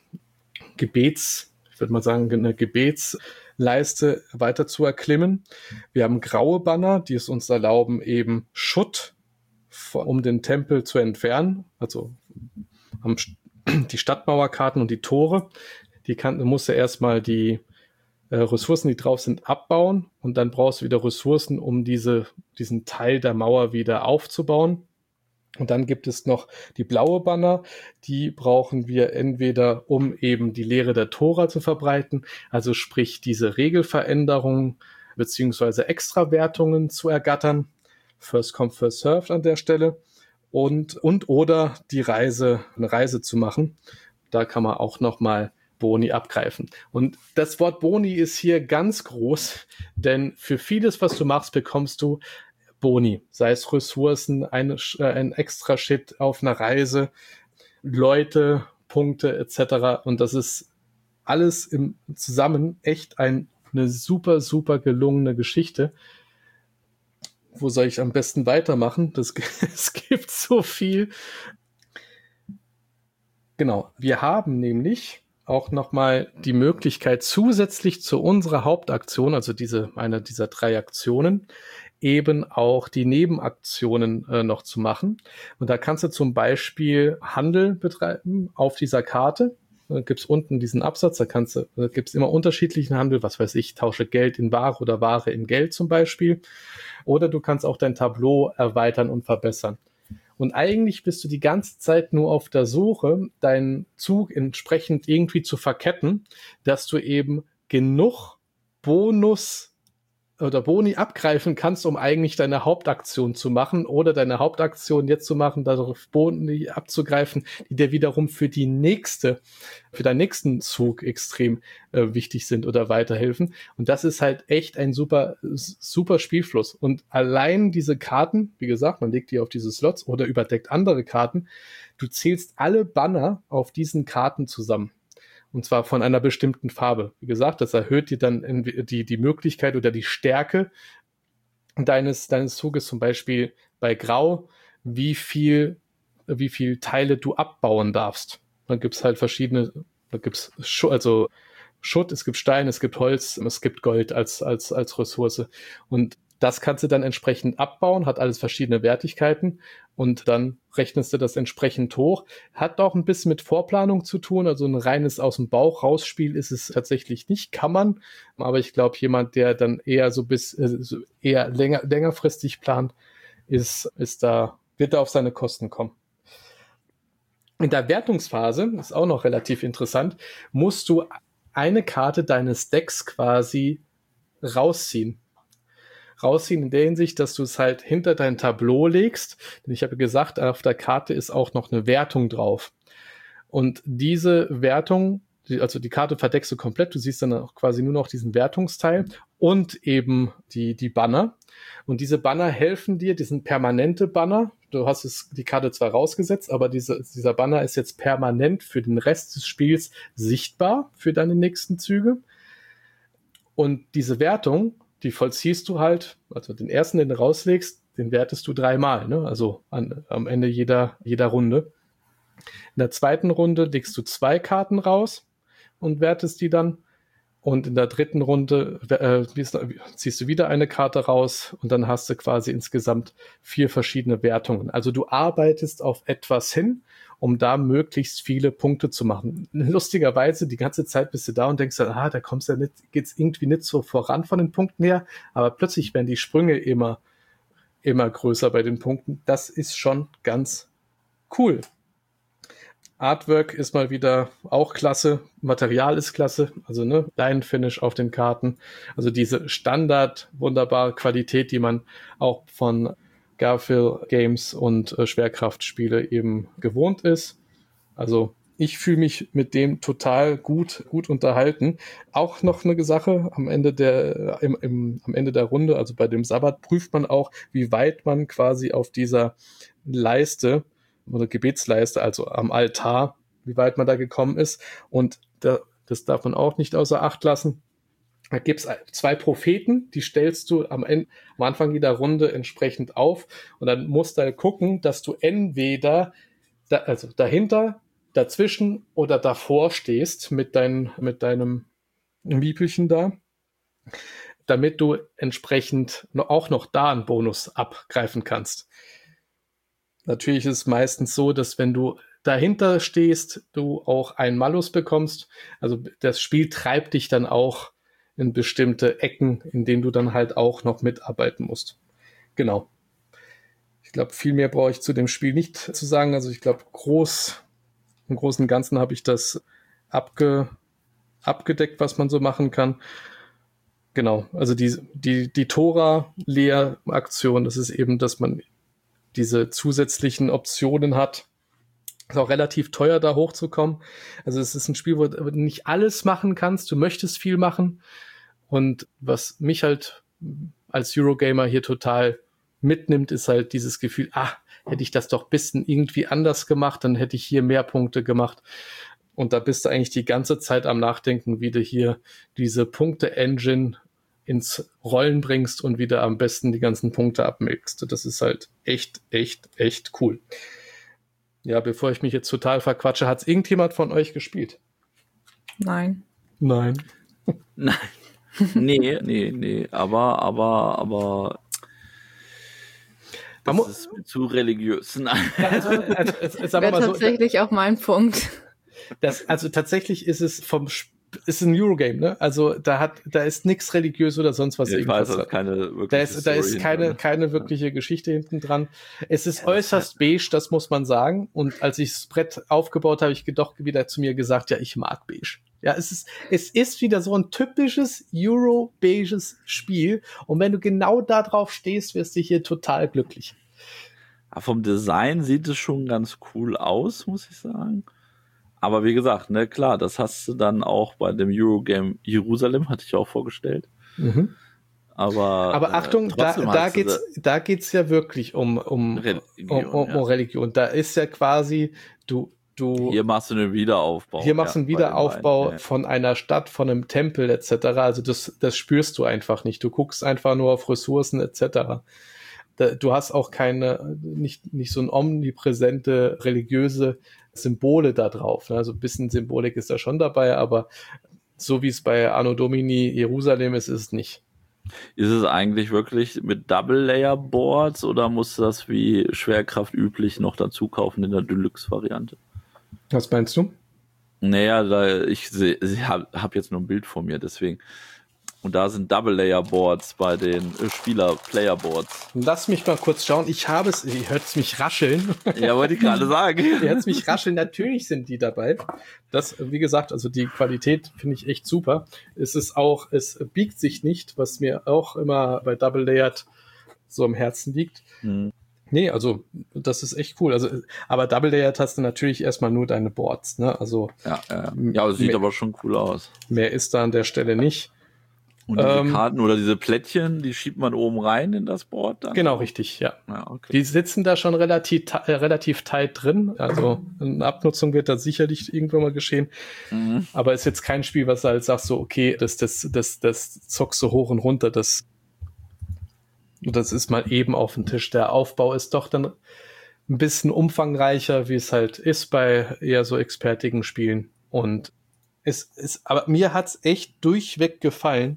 Gebetsleiste weiter zu erklimmen. Wir haben graue Banner, die es uns erlauben, eben Schutt um den Tempel zu entfernen, also die Stadtmauerkarten und die Tore. Musst du erstmal die Ressourcen, die drauf sind, abbauen und dann brauchst du wieder Ressourcen, um diesen Teil der Mauer wieder aufzubauen. Und dann gibt es noch die blaue Banner, die brauchen wir entweder, um eben die Lehre der Tora zu verbreiten, also sprich diese Regelveränderung beziehungsweise Extrawertungen zu ergattern. First come, first served an der Stelle. Und oder eine Reise zu machen. Da kann man auch nochmal Boni abgreifen. Und das Wort Boni ist hier ganz groß, denn für vieles, was du machst, bekommst du Boni. Sei es Ressourcen, ein extra Shit auf einer Reise, Leute, Punkte etc. Und das ist alles im Zusammen echt eine super, super gelungene Geschichte. Wo soll ich am besten weitermachen? Es gibt so viel. Genau, wir haben nämlich auch nochmal die Möglichkeit, zusätzlich zu unserer Hauptaktion, also eine dieser 3 Aktionen, eben auch die Nebenaktionen noch zu machen. Und da kannst du zum Beispiel Handel betreiben auf dieser Karte. Da gibt's unten diesen Absatz, da gibt's immer unterschiedlichen Handel, was weiß ich, tausche Geld in Ware oder Ware in Geld zum Beispiel. Oder du kannst auch dein Tableau erweitern und verbessern. Und eigentlich bist du die ganze Zeit nur auf der Suche, deinen Zug entsprechend irgendwie zu verketten, dass du eben genug Bonus oder Boni abgreifen kannst, um eigentlich deine Hauptaktion zu machen oder deine Hauptaktion jetzt zu machen, darauf Boni abzugreifen, die dir wiederum für deinen nächsten Zug extrem wichtig sind oder weiterhelfen. Und das ist halt echt ein super, super Spielfluss. Und allein diese Karten, wie gesagt, man legt die auf diese Slots oder überdeckt andere Karten, du zählst alle Banner auf diesen Karten zusammen. Und zwar von einer bestimmten Farbe. Wie gesagt, das erhöht dir dann die Möglichkeit oder die Stärke deines Zuges, zum Beispiel bei Grau, wie viel Teile du abbauen darfst. Dann gibt's halt da gibt's Schutt, es gibt Stein, es gibt Holz, es gibt Gold als Ressource. Und das kannst du dann entsprechend abbauen, hat alles verschiedene Wertigkeiten und dann rechnest du das entsprechend hoch. Hat auch ein bisschen mit Vorplanung zu tun, also ein reines aus dem Bauch rausspiel ist es tatsächlich nicht, kann man, aber ich glaube, jemand, der dann eher eher längerfristig plant, wird da auf seine Kosten kommen. In der Wertungsphase, ist auch noch relativ interessant, musst du eine Karte deines Decks quasi rausziehen in der Hinsicht, dass du es halt hinter dein Tableau legst. Denn ich habe gesagt, auf der Karte ist auch noch eine Wertung drauf. Und diese Wertung, also die Karte verdeckst du komplett, du siehst dann auch quasi nur noch diesen Wertungsteil und eben die Banner. Und diese Banner helfen dir, die sind permanente Banner. Du hast die Karte zwar rausgesetzt, aber dieser Banner ist jetzt permanent für den Rest des Spiels sichtbar für deine nächsten Züge. Und diese Wertung, die vollziehst du halt, also den ersten, den du rauslegst, den wertest du 3-mal, ne? Also am Ende jeder Runde. In der zweiten Runde legst du 2 Karten raus und wertest die dann. Und in der dritten Runde ziehst du wieder eine Karte raus und dann hast du quasi insgesamt 4 verschiedene Wertungen. Also du arbeitest auf etwas hin, um da möglichst viele Punkte zu machen. Lustigerweise, die ganze Zeit bist du da und denkst, da kommst du ja nicht, geht's irgendwie nicht so voran von den Punkten her, aber plötzlich werden die Sprünge immer größer bei den Punkten. Das ist schon ganz cool. Artwork ist mal wieder auch klasse, Material ist klasse, also Line Finish auf den Karten, also diese Standard wunderbare Qualität, die man auch von Garphill Games und Schwerkraftspiele eben gewohnt ist. Also ich fühle mich mit dem total gut unterhalten. Auch noch eine Sache am Ende am Ende der Runde, also bei dem Sabbat, prüft man auch, wie weit man quasi auf dieser Leiste oder Gebetsleiste, also am Altar, wie weit man da gekommen ist. Und das darf man auch nicht außer Acht lassen. Da gibt's 2 Propheten, die stellst du am Anfang jeder Runde entsprechend auf. Und dann musst du halt gucken, dass du entweder also dahinter, dazwischen oder davor stehst mit deinem Miepelchen da, damit du entsprechend auch noch da einen Bonus abgreifen kannst. Natürlich ist es meistens so, dass wenn du dahinter stehst, du auch einen Malus bekommst. Also das Spiel treibt dich dann auch in bestimmte Ecken, in denen du dann halt auch noch mitarbeiten musst. Genau. Ich glaube, viel mehr brauche ich zu dem Spiel nicht zu sagen. Also ich glaube, im Großen und Ganzen habe ich das abgedeckt, was man so machen kann. Genau, also die Tora-Lehr-Aktion, das ist eben, dass man diese zusätzlichen Optionen hat. Ist auch relativ teuer, da hochzukommen. Also es ist ein Spiel, wo du nicht alles machen kannst. Du möchtest viel machen. Und was mich halt als Eurogamer hier total mitnimmt, ist halt dieses Gefühl, hätte ich das doch ein bisschen irgendwie anders gemacht, dann hätte ich hier mehr Punkte gemacht. Und da bist du eigentlich die ganze Zeit am Nachdenken, wie du hier diese Punkte-Engine ins Rollen bringst und wieder am besten die ganzen Punkte abmilkst. Das ist halt echt, echt, echt cool. Ja, bevor ich mich jetzt total verquatsche, hat es irgendjemand von euch gespielt? Nein. Nein. Nein. Nee. Aber das ist zu religiös. Nein. Wäre tatsächlich auch mein Punkt. Also tatsächlich ist es ist ein Eurogame, ne? Also da ist nichts religiös oder sonst was. Ja, ich weiß, das keine wirkliche da ist keine wirkliche Geschichte hinten dran. Es ist äußerst beige, das muss man sagen. Und als ich das Brett aufgebaut habe, ich doch wieder zu mir gesagt, ja, ich mag beige. Ja, es ist wieder so ein typisches Euro-beiges Spiel. Und wenn du genau da drauf stehst, wirst du hier total glücklich. Ja, vom Design sieht es schon ganz cool aus, muss ich sagen. Aber wie gesagt, ne, klar, das hast du dann auch bei dem Eurogame Jerusalem, hatte ich auch vorgestellt. Mhm. Aber Achtung, da geht's ja wirklich um Religion. Da ist ja quasi, hier machst du einen Wiederaufbau. Hier machst du einen Wiederaufbau von einer Stadt, von einem Tempel etc. Also das spürst du einfach nicht. Du guckst einfach nur auf Ressourcen etc. Du hast auch nicht so ein omnipräsente religiöse Symbole da drauf. Also ein bisschen Symbolik ist da schon dabei, aber so wie es bei Anno Domini Jerusalem ist es nicht. Ist es eigentlich wirklich mit Double-Layer-Boards oder musst du das wie Schwerkraft üblich noch dazu kaufen in der Deluxe-Variante? Was meinst du? Naja, ich hab jetzt nur ein Bild vor mir, deswegen. Und da sind Double-Layer-Boards bei den Spieler-Player-Boards. Lass mich mal kurz schauen. Ihr hört es mich rascheln. Ja, wollte ich gerade sagen. Ihr hört es mich rascheln. Natürlich sind die dabei. Das, wie gesagt, also die Qualität finde ich echt super. Es biegt sich nicht, was mir auch immer bei Double-Layered so am Herzen liegt. Nee, also das ist echt cool. Also, aber Double-Layered hast du natürlich erstmal nur deine Boards, ne? Also ja, es sieht aber schon cool aus. Mehr ist da an der Stelle nicht. Und diese Karten oder diese Plättchen, die schiebt man oben rein in das Board dann? Genau, richtig, ja. Okay. Die sitzen da schon relativ tight drin. Also eine Abnutzung wird da sicherlich irgendwann mal geschehen. Mhm. Aber ist jetzt kein Spiel, was du halt sagst, so, okay, das zockst du hoch und runter. Das ist mal eben auf dem Tisch. Der Aufbau ist doch dann ein bisschen umfangreicher, wie es halt ist bei eher so expertigen Spielen. Und aber mir hat's echt durchweg gefallen.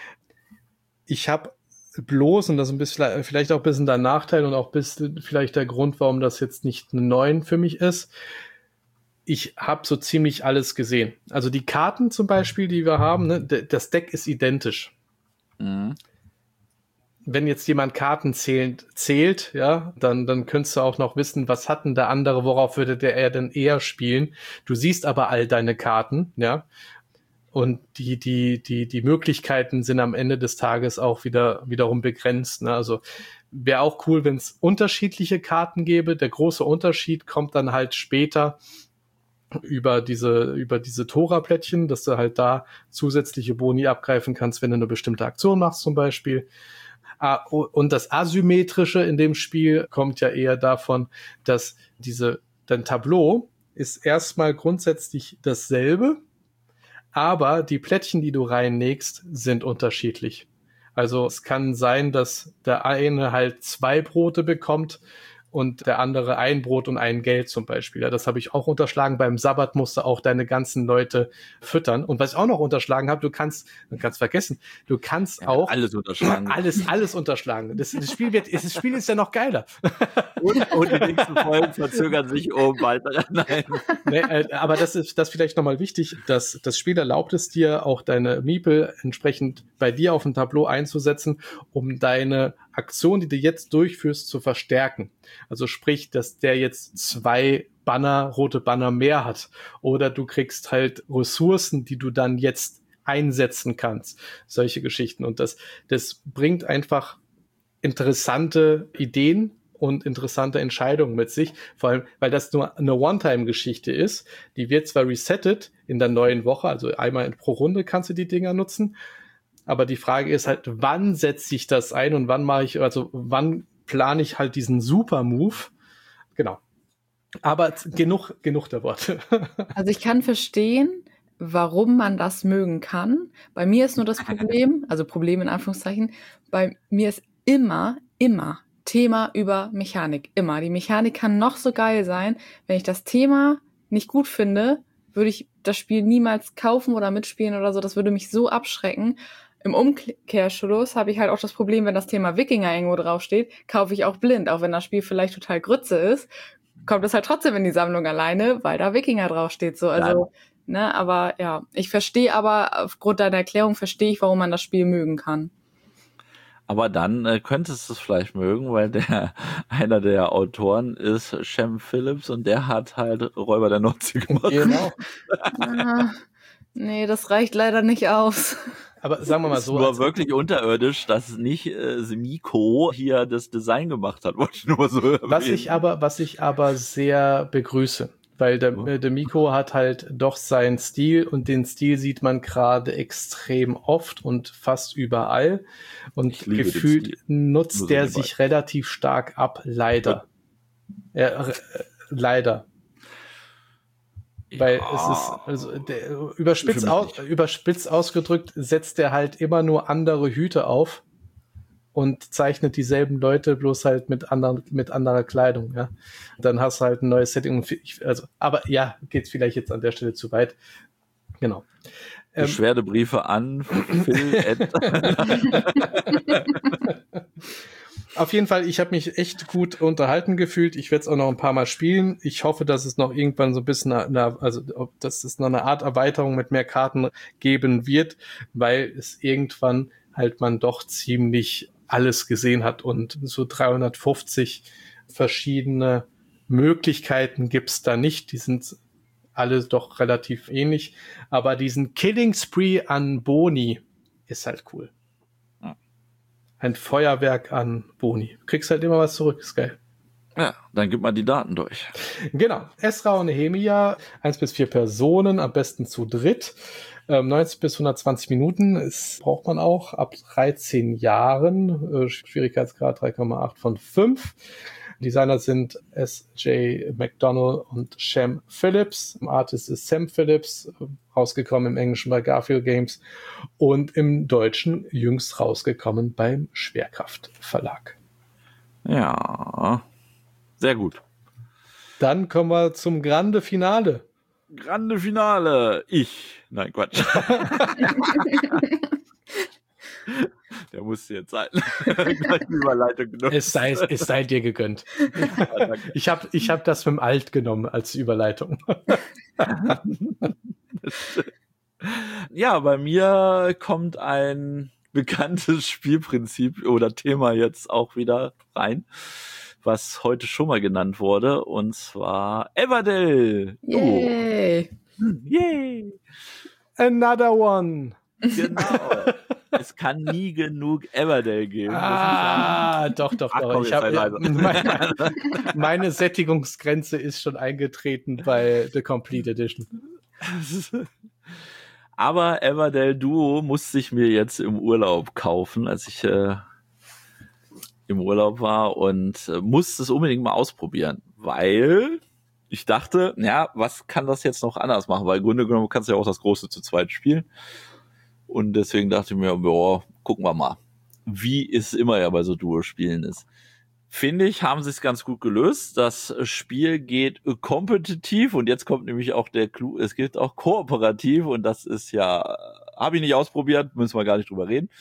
Ich habe bloß, und das ist ein bisschen, vielleicht auch ein bisschen der Nachteil und auch ein bisschen vielleicht der Grund, warum das jetzt nicht ein 9 für mich ist. Ich habe so ziemlich alles gesehen. Also die Karten zum Beispiel, die wir haben, ne, das Deck ist identisch. Mhm. Wenn jetzt jemand Karten zählt, ja, dann könntest du auch noch wissen, was hat denn der andere, worauf würde er denn eher spielen. Du siehst aber all deine Karten, ja. Und die Möglichkeiten sind am Ende des Tages auch wiederum begrenzt, ne? Also wäre auch cool, wenn es unterschiedliche Karten gäbe. Der große Unterschied kommt dann halt später über diese Tora-Plättchen, dass du halt da zusätzliche Boni abgreifen kannst, wenn du eine bestimmte Aktion machst zum Beispiel. Und das Asymmetrische in dem Spiel kommt ja eher davon, dass dein Tableau ist erstmal grundsätzlich dasselbe, aber die Plättchen, die du reinlegst, sind unterschiedlich. Also es kann sein, dass der eine halt 2 Brote bekommt und der andere 1 Brot und 1 Geld zum Beispiel. Ja, das habe ich auch unterschlagen. Beim Sabbat musst du auch deine ganzen Leute füttern. Und was ich auch noch unterschlagen habe, du kannst vergessen, du kannst auch alles unterschlagen. Alles unterschlagen. Das Spiel ist ja noch geiler. Und die nächsten Folgen verzögern sich weiter. Nein. Nee, aber das vielleicht nochmal wichtig, dass das Spiel erlaubt es dir, auch deine Meeple entsprechend bei dir auf dem Tableau einzusetzen, um deine Aktion, die du jetzt durchführst, zu verstärken. Also sprich, dass der jetzt 2 rote Banner mehr hat. Oder du kriegst halt Ressourcen, die du dann jetzt einsetzen kannst. Solche Geschichten. Und das bringt einfach interessante Ideen und interessante Entscheidungen mit sich. Vor allem, weil das nur eine One-Time-Geschichte ist. Die wird zwar resettet in der neuen Woche, also einmal pro Runde kannst du die Dinger nutzen. Aber die Frage ist halt, wann setze ich das ein und wann plane ich halt diesen Super-Move? Genau. Aber genug der Worte. Also ich kann verstehen, warum man das mögen kann. Bei mir ist nur das Problem, also Problem in Anführungszeichen, bei mir ist immer Thema über Mechanik. Immer. Die Mechanik kann noch so geil sein. Wenn ich das Thema nicht gut finde, würde ich das Spiel niemals kaufen oder mitspielen oder so. Das würde mich so abschrecken. Im Umkehrschluss habe ich halt auch das Problem, wenn das Thema Wikinger irgendwo draufsteht, kaufe ich auch blind. Auch wenn das Spiel vielleicht total Grütze ist, kommt es halt trotzdem in die Sammlung alleine, weil da Wikinger draufsteht. So, also, ne, aber ja, ich verstehe aufgrund deiner Erklärung warum man das Spiel mögen kann. Aber dann könntest du es vielleicht mögen, weil einer der Autoren ist Shem Phillips und der hat halt Räuber der Nordsee gemacht. Genau. Nee, das reicht leider nicht aus. Aber sagen wir mal so. Es war wirklich unterirdisch, dass nicht Miko hier das Design gemacht hat, wollte ich nur mal so erwähnen. Was ich aber sehr begrüße. Weil der Miko hat halt doch seinen Stil und den Stil sieht man gerade extrem oft und fast überall. Und gefühlt nutzt der sich relativ stark ab, leider. Leider. Weil es ist, also überspitzt ausgedrückt, setzt der halt immer nur andere Hüte auf und zeichnet dieselben Leute, bloß halt mit anderer Kleidung, ja. Dann hast du halt ein neues Setting. Aber ja, geht's vielleicht jetzt an der Stelle zu weit. Genau. Beschwerdebriefe an Phil. Auf jeden Fall, ich habe mich echt gut unterhalten gefühlt. Ich werde es auch noch ein paar Mal spielen. Ich hoffe, dass es noch irgendwann so ein bisschen, dass es noch eine Art Erweiterung mit mehr Karten geben wird, weil es irgendwann halt man doch ziemlich alles gesehen hat und so 350 verschiedene Möglichkeiten gibt's da nicht. Die sind alle doch relativ ähnlich. Aber diesen Killing Spree an Boni ist halt cool. Ein Feuerwerk an Boni. Du kriegst halt immer was zurück, ist geil. Ja, dann gib mal die Daten durch. Genau. Esra und Nehemia, 1 bis 4 Personen, am besten zu dritt. 90 bis 120 Minuten, das braucht man auch, ab 13 Jahren, Schwierigkeitsgrad 3,8 von 5. Designer sind S.J. McDonnell und Shem Phillips. Artist ist Sam Phillips, rausgekommen im Englischen bei Garfield Games und im Deutschen jüngst rausgekommen beim Schwerkraft Verlag. Ja, sehr gut. Dann kommen wir zum Grande Finale. Grande Finale. Nein, Quatsch. Der musste jetzt sein. Überleitung genommen. Es sei dir gegönnt. Ja, ich hab das mit dem Alt genommen als Überleitung. Ja, bei mir kommt ein bekanntes Spielprinzip oder Thema jetzt auch wieder rein, was heute schon mal genannt wurde, und zwar Everdell. Yay! Yay! Another one! Genau. Es kann nie genug Everdell geben. Doch. Meine Sättigungsgrenze ist schon eingetreten bei The Complete Edition. Aber Everdell Duo musste ich mir jetzt im Urlaub kaufen, als ich im Urlaub war, und musste es unbedingt mal ausprobieren, weil ich dachte, ja, was kann das jetzt noch anders machen? Weil im Grunde genommen kannst du ja auch das Große zu zweit spielen. Und deswegen dachte ich mir, boah, gucken wir mal, wie es immer ja bei so Duo-Spielen ist. Finde ich, haben sie es ganz gut gelöst. Das Spiel geht kompetitiv und jetzt kommt nämlich auch der Clou, es geht auch kooperativ und das ist ja, habe ich nicht ausprobiert, müssen wir gar nicht drüber reden.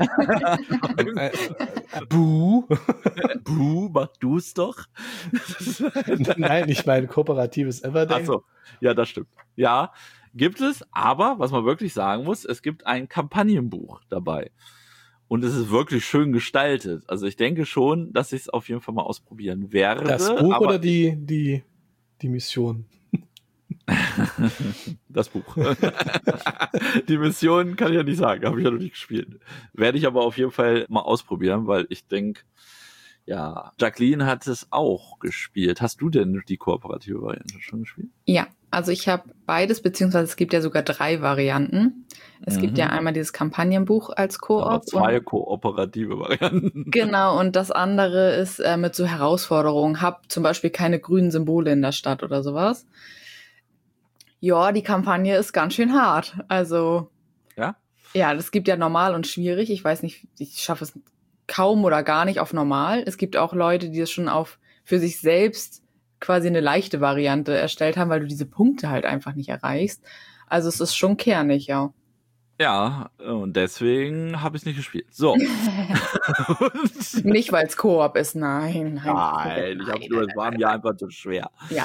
Buh, mach du es doch. Nein, ich meine kooperatives Everdell. Ach so, ja, das stimmt. Ja, gibt es, aber was man wirklich sagen muss, es gibt ein Kampagnenbuch dabei. Und es ist wirklich schön gestaltet. Also ich denke schon, dass ich es auf jeden Fall mal ausprobieren werde. Das Buch oder die Mission? Das Buch. Die Mission kann ich ja nicht sagen, habe ich ja noch nicht gespielt. Werde ich aber auf jeden Fall mal ausprobieren, weil ich denke, ja, Jacqueline hat es auch gespielt. Hast du denn die kooperative Variante schon gespielt? Ja, also ich habe beides, beziehungsweise es gibt ja sogar 3 Varianten. Es gibt ja einmal dieses Kampagnenbuch als Koop. Aber 2 kooperative Varianten. Genau, und das andere ist mit so Herausforderungen. Hab zum Beispiel keine grünen Symbole in der Stadt oder sowas. Ja, die Kampagne ist ganz schön hart. Also, ja, das gibt ja normal und schwierig. Ich weiß nicht, ich schaffe es kaum oder gar nicht auf normal. Es gibt auch Leute, die es schon für sich selbst quasi eine leichte Variante erstellt haben, weil du diese Punkte halt einfach nicht erreichst. Also es ist schon kernig, ja. Ja, und deswegen habe ich es nicht gespielt. So. Nicht, weil es Koop ist, nein. Ich habe nur, es war mir einfach zu schwer. Ja.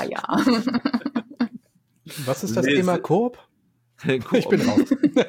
Was ist das Thema Koop? Ich bin raus.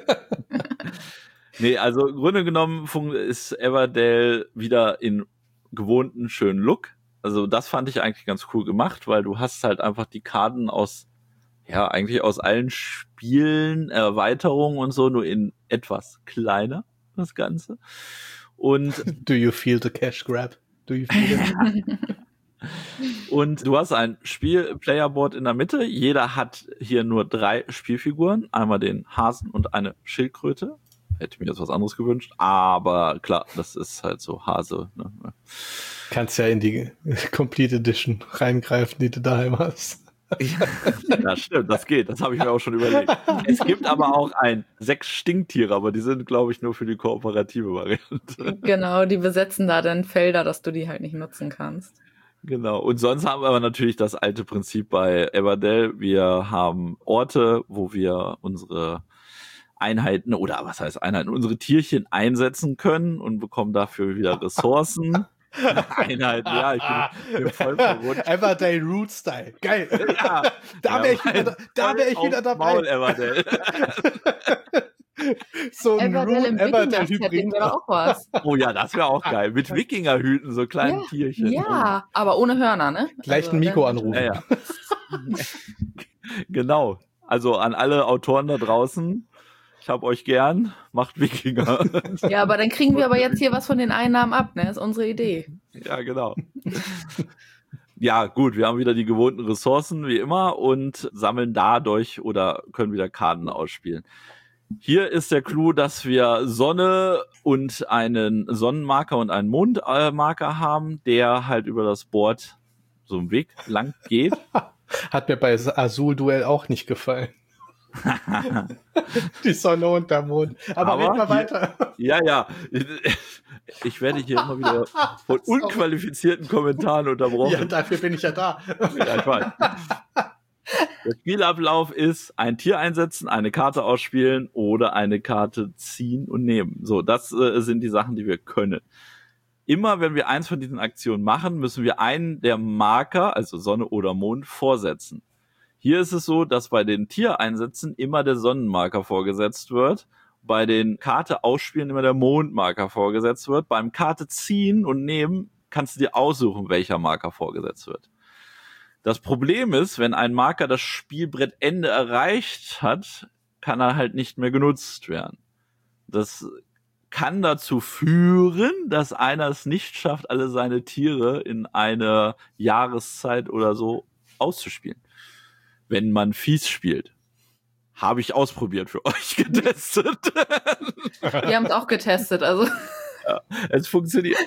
Nee, also im Grunde genommen ist Everdell wieder in gewohnten schönen Look. Also das fand ich eigentlich ganz cool gemacht, weil du hast halt einfach die Karten eigentlich aus allen Spielen, Erweiterungen und so, nur in etwas kleiner, das Ganze. Und Do you feel the cash grab? Do you feel it? Und du hast ein Playerboard in der Mitte. Jeder hat hier nur 3 Spielfiguren. Einmal den Hasen und eine Schildkröte. Hätte mir jetzt was anderes gewünscht. Aber klar, das ist halt so Hase. Ne? Kannst ja in die Complete Edition reingreifen, die du daheim hast. Ja, stimmt, das geht. Das habe ich mir auch schon überlegt. Es gibt aber auch 6 Stinktiere, aber die sind, glaube ich, nur für die kooperative Variante. Genau, die besetzen da dann Felder, dass du die halt nicht nutzen kannst. Genau. Und sonst haben wir aber natürlich das alte Prinzip bei Everdell. Wir haben Orte, wo wir unsere Einheiten oder was heißt Einheiten, unsere Tierchen einsetzen können und bekommen dafür wieder Ressourcen. Einheiten, ja, ich bin voll verwundert. Everdell Root Style. Geil. Ja, da wäre ich wieder dabei. Maul, Everdell. So ein Everdell-Hybrid wäre auch was. Oh ja, das wäre auch geil. Mit Wikingerhüten, so kleinen Tierchen. Ja, aber ohne Hörner, ne? Gleich einen Miko anrufen. Ja. Genau. Also an alle Autoren da draußen, ich hab euch gern, macht Wikinger. Ja, aber dann kriegen wir aber jetzt hier was von den Einnahmen ab, ne? Ist unsere Idee. Ja, genau. Ja, gut, wir haben wieder die gewohnten Ressourcen, wie immer, und sammeln dadurch oder können wieder Karten ausspielen. Hier ist der Clou, dass wir Sonne und einen Sonnenmarker und einen Mondmarker haben, der halt über das Board so einen Weg lang geht. Hat mir bei Azul-Duell auch nicht gefallen. Die Sonne und der Mond. Aber red mal weiter. Ja. Ich werde hier immer wieder von unqualifizierten Kommentaren unterbrochen. Ja, dafür bin ich ja da. Ja, ich weiß. Der Spielablauf ist ein Tier einsetzen, eine Karte ausspielen oder eine Karte ziehen und nehmen. So, das sind die Sachen, die wir können. Immer wenn wir eins von diesen Aktionen machen, müssen wir einen der Marker, also Sonne oder Mond, vorsetzen. Hier ist es so, dass bei den Tiereinsätzen immer der Sonnenmarker vorgesetzt wird, bei den Karte ausspielen immer der Mondmarker vorgesetzt wird. Beim Karte ziehen und nehmen kannst du dir aussuchen, welcher Marker vorgesetzt wird. Das Problem ist, wenn ein Marker das Spielbrettende erreicht hat, kann er halt nicht mehr genutzt werden. Das kann dazu führen, dass einer es nicht schafft, alle seine Tiere in einer Jahreszeit oder so auszuspielen. Wenn man fies spielt. Habe ich ausprobiert für euch getestet. Wir haben es auch getestet, also. Ja, es funktioniert.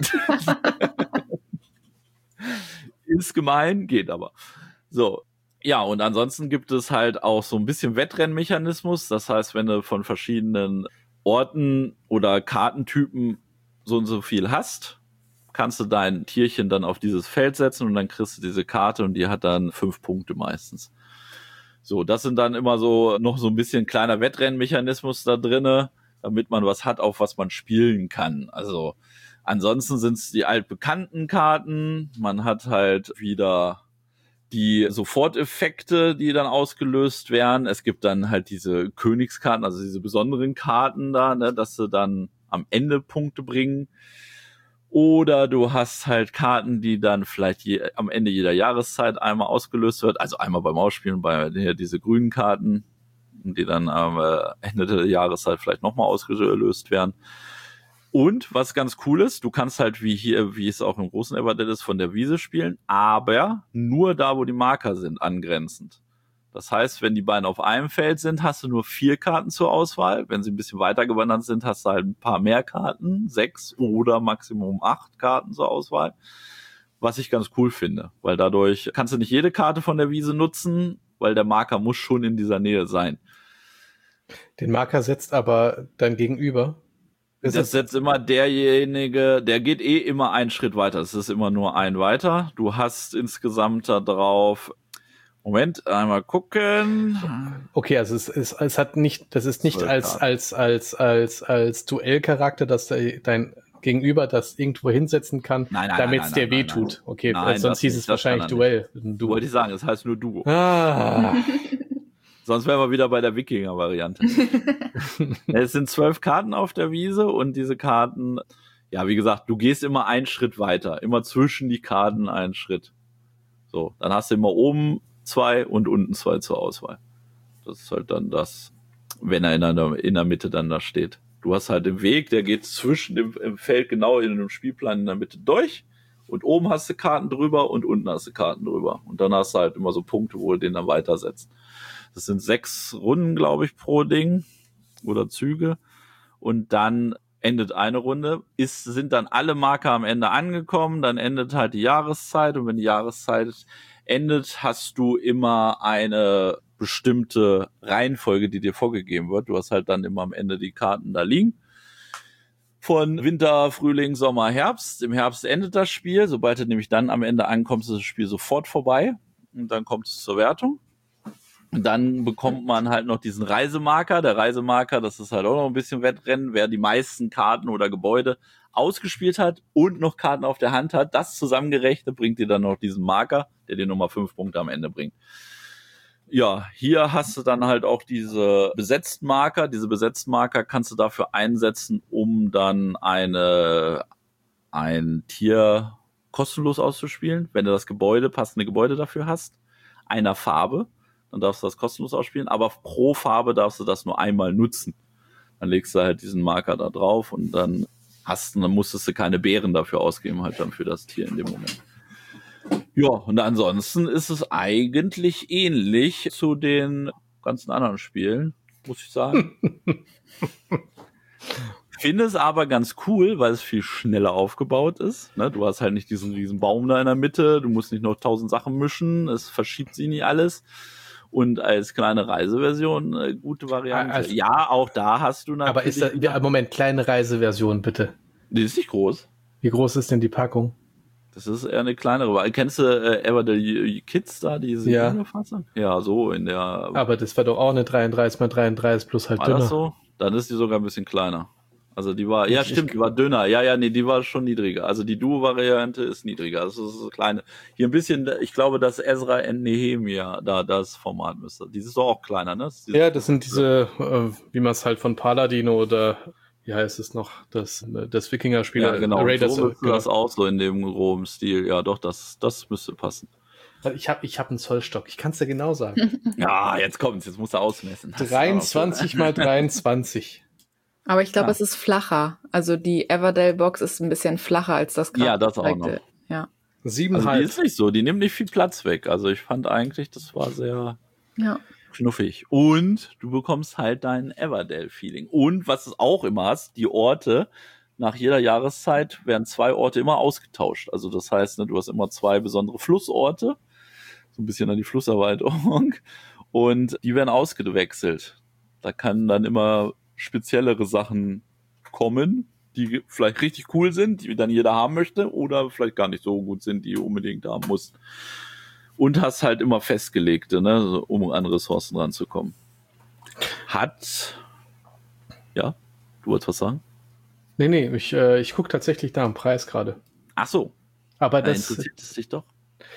Ist gemein, geht aber. So. Ja, und ansonsten gibt es halt auch so ein bisschen Wettrennmechanismus. Das heißt, wenn du von verschiedenen Orten oder Kartentypen so und so viel hast, kannst du dein Tierchen dann auf dieses Feld setzen und dann kriegst du diese Karte und die hat dann 5 Punkte meistens. So, das sind dann immer so noch so ein bisschen kleiner Wettrennmechanismus da drinne, damit man was hat, auf was man spielen kann. Also ansonsten sind es die altbekannten Karten. Man hat halt wieder die Soforteffekte, die dann ausgelöst werden. Es gibt dann halt diese Königskarten, also diese besonderen Karten da, ne, dass sie dann am Ende Punkte bringen. Oder du hast halt Karten, die dann vielleicht am Ende jeder Jahreszeit einmal ausgelöst wird. Also einmal beim Ausspielen, bei diese grünen Karten, die dann am Ende der Jahreszeit vielleicht nochmal ausgelöst werden. Und was ganz cool ist, du kannst halt wie es auch im großen Everdell ist, von der Wiese spielen, aber nur da, wo die Marker sind, angrenzend. Das heißt, wenn die beiden auf einem Feld sind, hast du nur 4 Karten zur Auswahl. Wenn sie ein bisschen weiter gewandert sind, hast du halt ein paar mehr Karten, 6 oder Maximum 8 Karten zur Auswahl. Was ich ganz cool finde, weil dadurch kannst du nicht jede Karte von der Wiese nutzen, weil der Marker muss schon in dieser Nähe sein. Den Marker setzt aber dein Gegenüber. Das setzt immer derjenige, der geht immer einen Schritt weiter. Es ist immer nur ein weiter. Du hast insgesamt da drauf, Moment, einmal gucken. Okay, also es hat nicht, das ist nicht als Duellcharakter, dass dein Gegenüber das irgendwo hinsetzen kann, damit es dir wehtut. Okay, sonst hieß es wahrscheinlich Duell. Du wollte ich sagen, es heißt nur Duo. Ah. Sonst wären wir wieder bei der Wikinger-Variante. Es sind 12 Karten auf der Wiese und diese Karten, ja, wie gesagt, du gehst immer einen Schritt weiter. Immer zwischen die Karten einen Schritt. So, dann hast du immer oben 2 und unten 2 zur Auswahl. Das ist halt dann das, wenn er in der Mitte dann da steht. Du hast halt den Weg, der geht zwischen im Feld genau in dem Spielplan in der Mitte durch. Und oben hast du Karten drüber und unten hast du Karten drüber. Und dann hast du halt immer so Punkte, wo du den dann weitersetzt. Das sind 6 Runden, glaube ich, pro Ding oder Züge. Und dann endet eine Runde. Sind dann alle Marker am Ende angekommen. Dann endet halt die Jahreszeit. Und wenn die Jahreszeit endet, hast du immer eine bestimmte Reihenfolge, die dir vorgegeben wird. Du hast halt dann immer am Ende die Karten da liegen. Von Winter, Frühling, Sommer, Herbst. Im Herbst endet das Spiel. Sobald du nämlich dann am Ende ankommst, ist das Spiel sofort vorbei. Und dann kommt es zur Wertung. Und dann bekommt man halt noch diesen Reisemarker. Der Reisemarker, das ist halt auch noch ein bisschen Wettrennen. Wer die meisten Karten oder Gebäude ausgespielt hat und noch Karten auf der Hand hat, das zusammengerechnet bringt dir dann noch diesen Marker, der dir nochmal 5 Punkte am Ende bringt. Ja, hier hast du dann halt auch diese besetzten Marker. Diese besetzten Marker kannst du dafür einsetzen, um dann ein Tier kostenlos auszuspielen, wenn du das passende Gebäude dafür hast, einer Farbe. Dann darfst du das kostenlos ausspielen, aber pro Farbe darfst du das nur einmal nutzen. Dann legst du halt diesen Marker da drauf und dann musstest du keine Beeren dafür ausgeben, halt dann für das Tier in dem Moment. Ja, und ansonsten ist es eigentlich ähnlich zu den ganzen anderen Spielen, muss ich sagen. Finde es aber ganz cool, weil es viel schneller aufgebaut ist. Ne? Du hast halt nicht diesen riesen Baum da in der Mitte, du musst nicht noch 1000 Sachen mischen, es verschiebt sich nicht alles. Und als kleine Reiseversion eine gute Variante. Also, ja, auch da hast du natürlich... Aber ist da, Moment, kleine Reiseversion bitte. Die ist nicht groß. Wie groß ist denn die Packung? Das ist eher eine kleinere. Kennst du Everdell Kids da, diese Fassung? Ja, so in der... Aber das war doch auch eine 33x33 plus halt dünner. War das so? Dann ist die sogar ein bisschen kleiner. Also die war, ja stimmt, die war dünner. Ja, nee, die war schon niedriger. Also die Duo-Variante ist niedriger. Das ist so kleine. Hier ein bisschen, ich glaube, dass Ezra and Nehemia da das Format müsste. Die ist doch auch kleiner, ne? Ja, das sind diese, wie man es halt von Paladino oder wie heißt es noch, das Wikinger-Spiel. Ja, genau. Raiders, so müsste das auch so in dem groben Stil. Ja, doch, das müsste passen. Ich hab einen Zollstock. Ich kann es dir genau sagen. Ja, jetzt kommt's. Jetzt musst du ausmessen. 23x23. Aber ich glaube, es ist flacher. Also die Everdell-Box ist ein bisschen flacher als das gerade. Ja, das auch noch. Ja. 7,5. Also die ist nicht so, die nimmt nicht viel Platz weg. Also ich fand eigentlich, das war sehr knuffig. Und du bekommst halt dein Everdell-Feeling. Und was du auch immer hast, die Orte, nach jeder Jahreszeit werden 2 Orte immer ausgetauscht. Also das heißt, ne, du hast immer 2 besondere Flussorte, so ein bisschen an die Flusserweiterung, und die werden ausgewechselt. Da kann dann immer speziellere Sachen kommen, die vielleicht richtig cool sind, die dann jeder haben möchte, oder vielleicht gar nicht so gut sind, die du unbedingt haben musst. Und hast halt immer festgelegte, ne, um an Ressourcen ranzukommen. Ja, du wolltest was sagen? Nee, ich gucke tatsächlich da am Preis gerade. Ach so. Aber das interessiert es dich doch?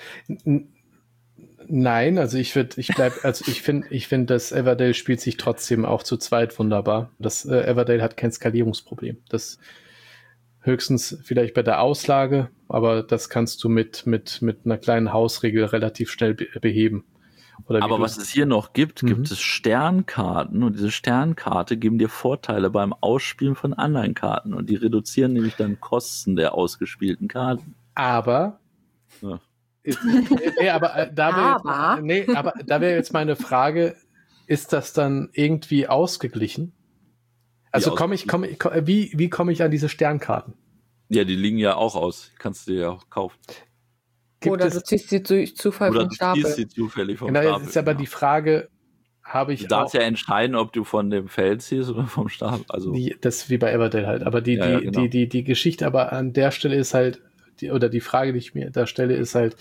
Nein, also ich finde, das Everdell spielt sich trotzdem auch zu zweit wunderbar. Das Everdell hat kein Skalierungsproblem. Das höchstens vielleicht bei der Auslage, aber das kannst du mit einer kleinen Hausregel relativ schnell beheben. Aber was es hier noch gibt, gibt es Sternkarten und diese Sternkarte geben dir Vorteile beim Ausspielen von anderen Karten und die reduzieren nämlich dann Kosten der ausgespielten Karten. Aber aber da wäre jetzt meine Frage, ist das dann irgendwie ausgeglichen? Also wie komme ich an diese Sternkarten? Ja, die liegen ja auch aus. Kannst du dir ja auch kaufen. Oder du ziehst sie durch Zufall vom Stapel. Oder du ziehst sie zufällig vom Stapel. Stapel. Jetzt ist aber die Frage, habe ich Du darfst ja entscheiden, ob du von dem Feld ziehst oder vom Stapel. Also das ist wie bei Everdell halt. Aber die Geschichte aber an der Stelle ist halt, die Frage, die ich mir da stelle, ist halt,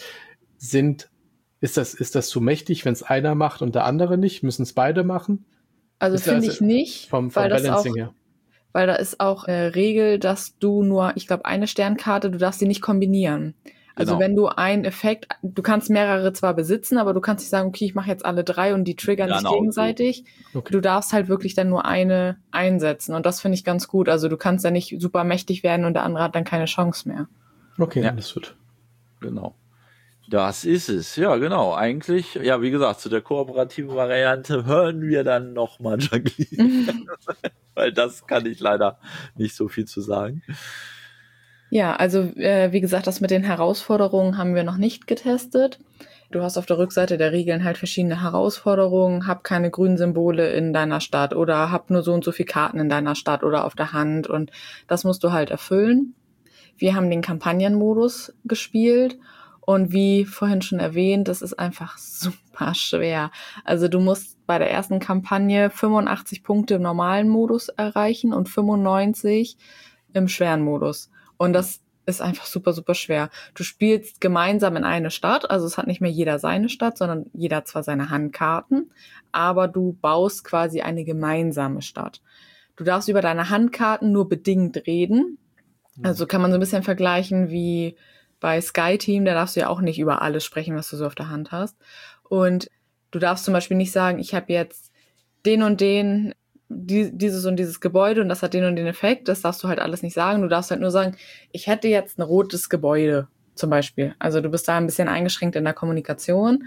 ist das zu mächtig, wenn es einer macht und der andere nicht? Müssen es beide machen? Also finde ich nicht, vom Balancing her. Weil da ist auch eine Regel, dass du nur, ich glaube, eine Sternkarte, du darfst sie nicht kombinieren. Also wenn du einen Effekt, du kannst mehrere zwar besitzen, aber du kannst nicht sagen, okay, ich mache jetzt alle 3 und die triggern sich gegenseitig. Okay. Du darfst halt wirklich dann nur eine einsetzen und das finde ich ganz gut. Also du kannst ja nicht super mächtig werden und der andere hat dann keine Chance mehr. Okay, das wird. Genau. Das ist es, ja genau. Eigentlich, ja wie gesagt, zu der kooperativen Variante hören wir dann nochmal Jacqueline. Weil das kann ich leider nicht so viel zu sagen. Ja, also wie gesagt, das mit den Herausforderungen haben wir noch nicht getestet. Du hast auf der Rückseite der Regeln halt verschiedene Herausforderungen. Hab keine grünen Symbole in deiner Stadt oder hab nur so und so viele Karten in deiner Stadt oder auf der Hand und das musst du halt erfüllen. Wir haben den Kampagnenmodus gespielt und wie vorhin schon erwähnt, das ist einfach super schwer. Also du musst bei der ersten Kampagne 85 Punkte im normalen Modus erreichen und 95 im schweren Modus. Und das ist einfach super, super schwer. Du spielst gemeinsam in eine Stadt, also es hat nicht mehr jeder seine Stadt, sondern jeder hat zwar seine Handkarten, aber du baust quasi eine gemeinsame Stadt. Du darfst über deine Handkarten nur bedingt reden. Also kann man so ein bisschen vergleichen wie bei Sky Team, da darfst du ja auch nicht über alles sprechen, was du so auf der Hand hast. Und du darfst zum Beispiel nicht sagen, ich habe jetzt den und den, dieses und dieses Gebäude und das hat den und den Effekt, das darfst du halt alles nicht sagen. Du darfst halt nur sagen, ich hätte jetzt ein rotes Gebäude zum Beispiel. Also du bist da ein bisschen eingeschränkt in der Kommunikation.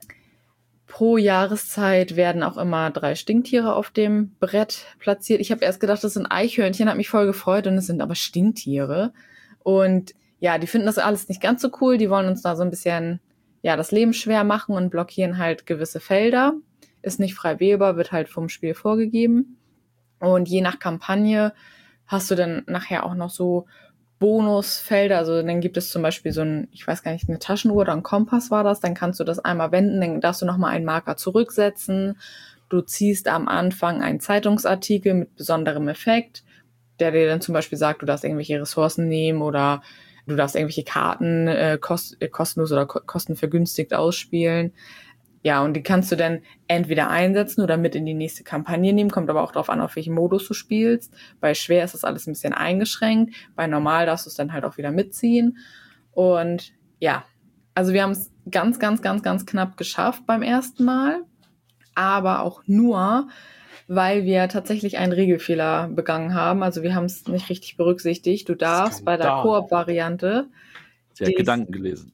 Pro Jahreszeit werden auch immer 3 Stinktiere auf dem Brett platziert. Ich habe erst gedacht, das sind Eichhörnchen, hat mich voll gefreut und es sind aber Stinktiere. Und ja, die finden das alles nicht ganz so cool. Die wollen uns da so ein bisschen das Leben schwer machen und blockieren halt gewisse Felder. Ist nicht frei wählbar, wird halt vom Spiel vorgegeben. Und je nach Kampagne hast du dann nachher auch noch so Bonusfelder. Also dann gibt es zum Beispiel so ein, ich weiß gar nicht, eine Taschenuhr oder ein Kompass war das. Dann kannst du das einmal wenden, dann darfst du nochmal einen Marker zurücksetzen. Du ziehst am Anfang einen Zeitungsartikel mit besonderem Effekt, der dir dann zum Beispiel sagt, du darfst irgendwelche Ressourcen nehmen oder du darfst irgendwelche Karten kostenlos oder kostenvergünstigt ausspielen. Ja, und die kannst du dann entweder einsetzen oder mit in die nächste Kampagne nehmen. Kommt aber auch darauf an, auf welchem Modus du spielst. Bei schwer ist das alles ein bisschen eingeschränkt. Bei normal darfst du es dann halt auch wieder mitziehen. Und ja, also wir haben es ganz, ganz, ganz, ganz knapp geschafft beim ersten Mal. Aber auch nur, weil wir tatsächlich einen Regelfehler begangen haben. Also wir haben es nicht richtig berücksichtigt. Du darfst bei der Koop-Variante... Sie hat Gedanken gelesen.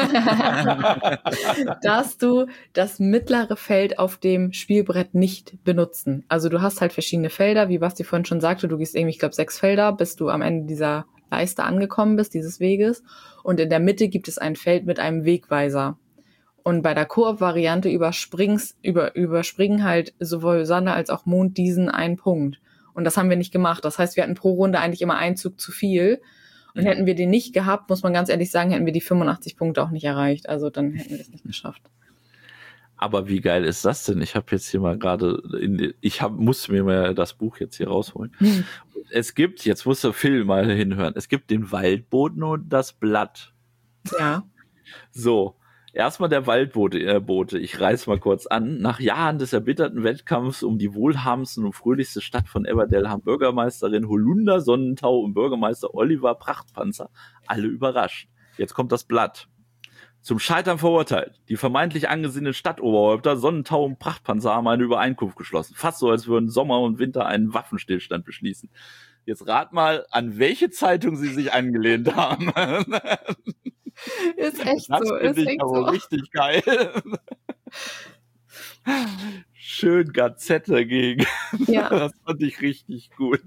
dass du das mittlere Feld auf dem Spielbrett nicht benutzen. Also du hast halt verschiedene Felder, wie Basti vorhin schon sagte, du gehst irgendwie, ich glaube, 6 Felder, bis du am Ende dieser Leiste angekommen bist, dieses Weges. Und in der Mitte gibt es ein Feld mit einem Wegweiser. Und bei der Koop-Variante überspringen halt sowohl Sonne als auch Mond diesen einen Punkt. Und das haben wir nicht gemacht. Das heißt, wir hatten pro Runde eigentlich immer einen Zug zu viel. Und hätten wir den nicht gehabt, muss man ganz ehrlich sagen, hätten wir die 85 Punkte auch nicht erreicht. Also dann hätten wir das nicht geschafft. Aber wie geil ist das denn? Ich habe jetzt hier mal gerade, musste mir mal das Buch jetzt hier rausholen. Es gibt, jetzt muss der Phil mal hinhören, es gibt den Waldboten und das Blatt. Ja. So, erstmal der Waldbote. Ich reiß mal kurz an. Nach Jahren des erbitterten Wettkampfs um die wohlhabendste und fröhlichste Stadt von Everdell haben Bürgermeisterin Holunder Sonnentau und Bürgermeister Oliver Prachtpanzer alle überrascht. Jetzt kommt das Blatt. Zum Scheitern verurteilt. Die vermeintlich angesehenen Stadtoberhäupter Sonnentau und Prachtpanzer haben eine Übereinkunft geschlossen. Fast so, als würden Sommer und Winter einen Waffenstillstand beschließen. Jetzt rat mal, an welche Zeitung sie sich angelehnt haben. Ist echt Das so. finde ich aber richtig geil. Schön Gazette dagegen. Ja. Das fand ich richtig gut.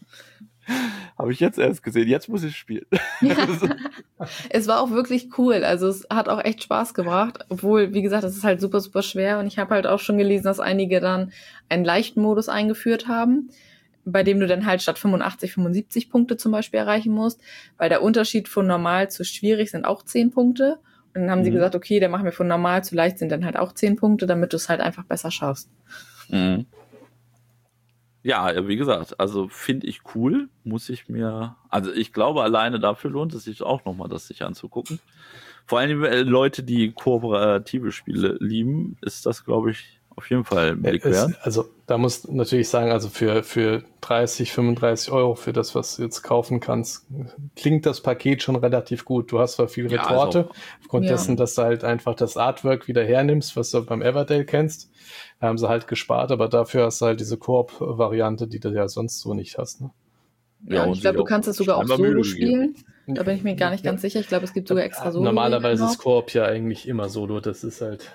Habe ich jetzt erst gesehen. Jetzt muss ich spielen. Ja. Es war auch wirklich cool. Also es hat auch echt Spaß gebracht. Obwohl, wie gesagt, es ist halt super, super schwer. Und ich habe halt auch schon gelesen, dass einige dann einen leichten Modus eingeführt haben, bei dem du dann halt statt 85, 75 Punkte zum Beispiel erreichen musst. Weil der Unterschied von normal zu schwierig sind auch 10 Punkte. Und dann haben sie gesagt, okay, dann machen wir von normal zu leicht sind dann halt auch 10 Punkte, damit du es halt einfach besser schaffst. Mhm. Ja, wie gesagt, also finde ich cool, muss ich mir, also ich glaube, alleine dafür lohnt es sich auch nochmal, das sich anzugucken. Vor allem Leute, die kooperative Spiele lieben, ist das, glaube ich, auf jeden Fall ein Blick wert. Also da muss natürlich sagen, also für 30, 35 Euro für das, was du jetzt kaufen kannst, klingt das Paket schon relativ gut. Du hast zwar viel Retorte, also, aufgrund dessen, dass du halt einfach das Artwork wieder hernimmst, was du beim Everdale kennst. Da haben sie halt gespart, aber dafür hast du halt diese Koop-Variante, die du ja sonst so nicht hast. Ne? Ja, und ich glaube, du kannst das sogar auch solo spielen. Da bin ich mir gar nicht ganz sicher. Ich glaube, es gibt sogar extra Solo. Normalerweise ist Koop ja eigentlich immer Solo. Das ist halt...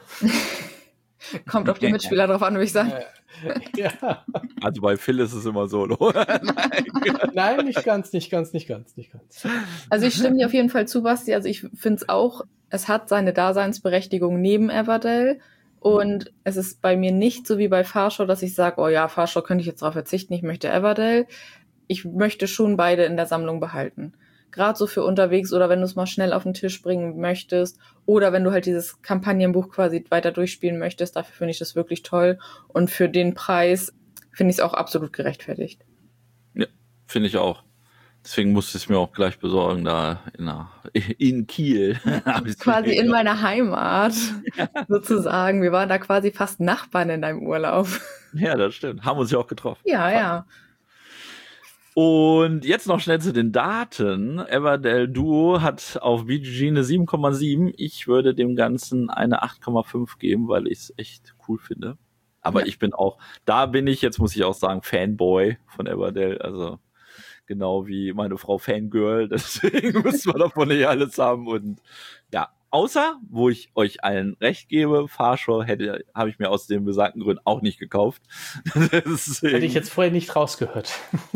Kommt auf die Mitspieler drauf an, würde ich sagen. Ja. Also bei Phil ist es immer Solo. Nein, nicht ganz. Also ich stimme dir auf jeden Fall zu, Basti. Also ich finde es auch, es hat seine Daseinsberechtigung neben Everdale. Und es ist bei mir nicht so wie bei Farshow, dass ich sage, oh ja, Farshow könnte ich jetzt darauf verzichten, ich möchte Everdale. Ich möchte schon beide in der Sammlung behalten. Gerade so für unterwegs oder wenn du es mal schnell auf den Tisch bringen möchtest oder wenn du halt dieses Kampagnenbuch quasi weiter durchspielen möchtest, dafür finde ich das wirklich toll. Und für den Preis finde ich es auch absolut gerechtfertigt. Ja, finde ich auch. Deswegen musste ich es mir auch gleich besorgen, da in Kiel. Quasi in meiner Heimat, sozusagen. Wir waren da quasi fast Nachbarn in deinem Urlaub. Ja, das stimmt. Haben uns ja auch getroffen. Ja. Und jetzt noch schnell zu den Daten. Everdale Duo hat auf BGG eine 7,7. Ich würde dem Ganzen eine 8,5 geben, weil ich es echt cool finde. Aber ich bin auch, jetzt muss ich auch sagen, Fanboy von Everdale. Also genau wie meine Frau Fangirl. Deswegen müssen wir davon nicht alles haben. Und ja, außer, wo ich euch allen recht gebe, Farshow habe ich mir aus den besagten Gründen auch nicht gekauft. Hätte ich jetzt vorher nicht rausgehört.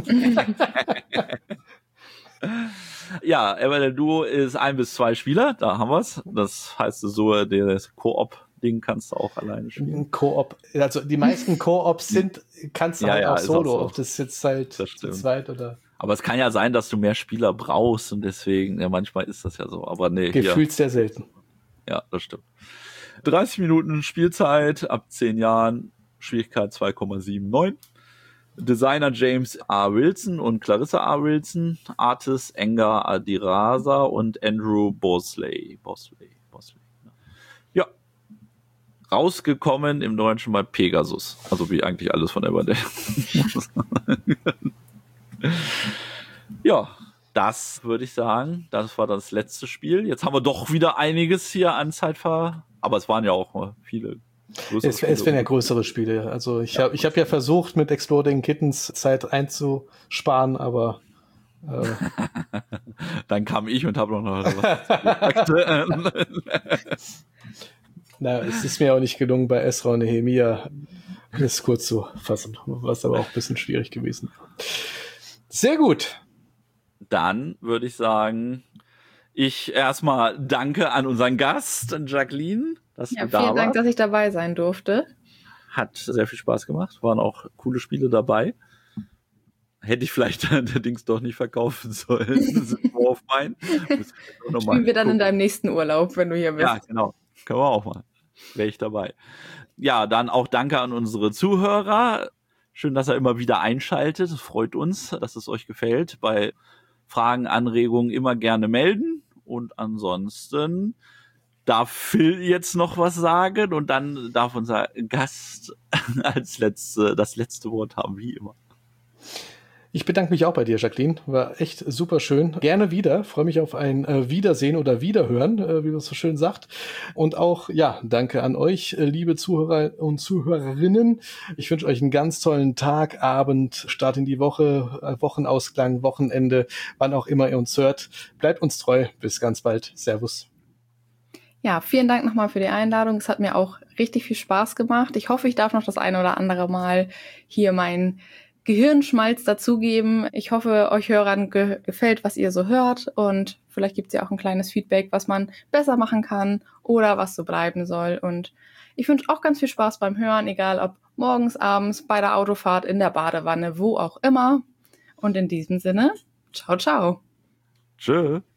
Ja, Everdale Duo ist 1 bis 2 Spieler, da haben wir's. Das heißt so, das Koop-Ding kannst du auch alleine spielen. Koop, also die meisten Koops kannst du halt auch solo, auch so. ob das jetzt halt zu zweit oder... Aber es kann ja sein, dass du mehr Spieler brauchst und deswegen, ja, manchmal ist das ja so. Aber nee, gefühlt sehr selten. Ja, das stimmt. 30 Minuten Spielzeit ab 10 Jahren, Schwierigkeit 2,79. Designer James A. Wilson und Clarissa A. Wilson, Artist Engar Adirasa und Andrew Bosley. Ja. Rausgekommen im Deutschen bei Pegasus. Also wie eigentlich alles von Everdale. Ja, das würde ich sagen, das war das letzte Spiel. Jetzt haben wir doch wieder einiges hier an Zeit aber es waren ja auch viele größere Spiele. Es werden ja größere Spiele. Also ich habe ja versucht, mit Exploding Kittens Zeit einzusparen, aber dann kam ich und habe noch was gesagt. Na, es ist mir auch nicht gelungen, bei Esra und Nehemia das kurz zu fassen, was aber auch ein bisschen schwierig gewesen. Sehr gut. Dann würde ich sagen, ich erstmal danke an unseren Gast, Jacqueline, dass du da warst. Vielen Dank, dass ich dabei sein durfte. Hat sehr viel Spaß gemacht, waren auch coole Spiele dabei. Hätte ich vielleicht allerdings doch nicht verkaufen sollen. Das ist auf mein. Spielen wir dann in deinem nächsten Urlaub, wenn du hier bist. Ja, genau. Können wir auch mal. Wäre ich dabei. Ja, dann auch danke an unsere Zuhörer. Schön, dass ihr immer wieder einschaltet. Es freut uns, dass es euch gefällt. Bei Fragen, Anregungen immer gerne melden. Und ansonsten darf Phil jetzt noch was sagen und dann darf unser Gast das letzte Wort haben, wie immer. Ich bedanke mich auch bei dir, Jacqueline. War echt super schön. Gerne wieder. Freue mich auf ein Wiedersehen oder Wiederhören, wie man es so schön sagt. Und auch, ja, danke an euch, liebe Zuhörer und Zuhörerinnen. Ich wünsche euch einen ganz tollen Tag, Abend, Start in die Woche, Wochenausklang, Wochenende, wann auch immer ihr uns hört. Bleibt uns treu. Bis ganz bald. Servus. Ja, vielen Dank nochmal für die Einladung. Es hat mir auch richtig viel Spaß gemacht. Ich hoffe, ich darf noch das eine oder andere Mal hier meinen Gehirnschmalz dazugeben. Ich hoffe, euch Hörern gefällt, was ihr so hört, und vielleicht gibt es ja auch ein kleines Feedback, was man besser machen kann oder was so bleiben soll. Und ich wünsche auch ganz viel Spaß beim Hören, egal ob morgens, abends, bei der Autofahrt, in der Badewanne, wo auch immer. Und in diesem Sinne, ciao, ciao. Tschö.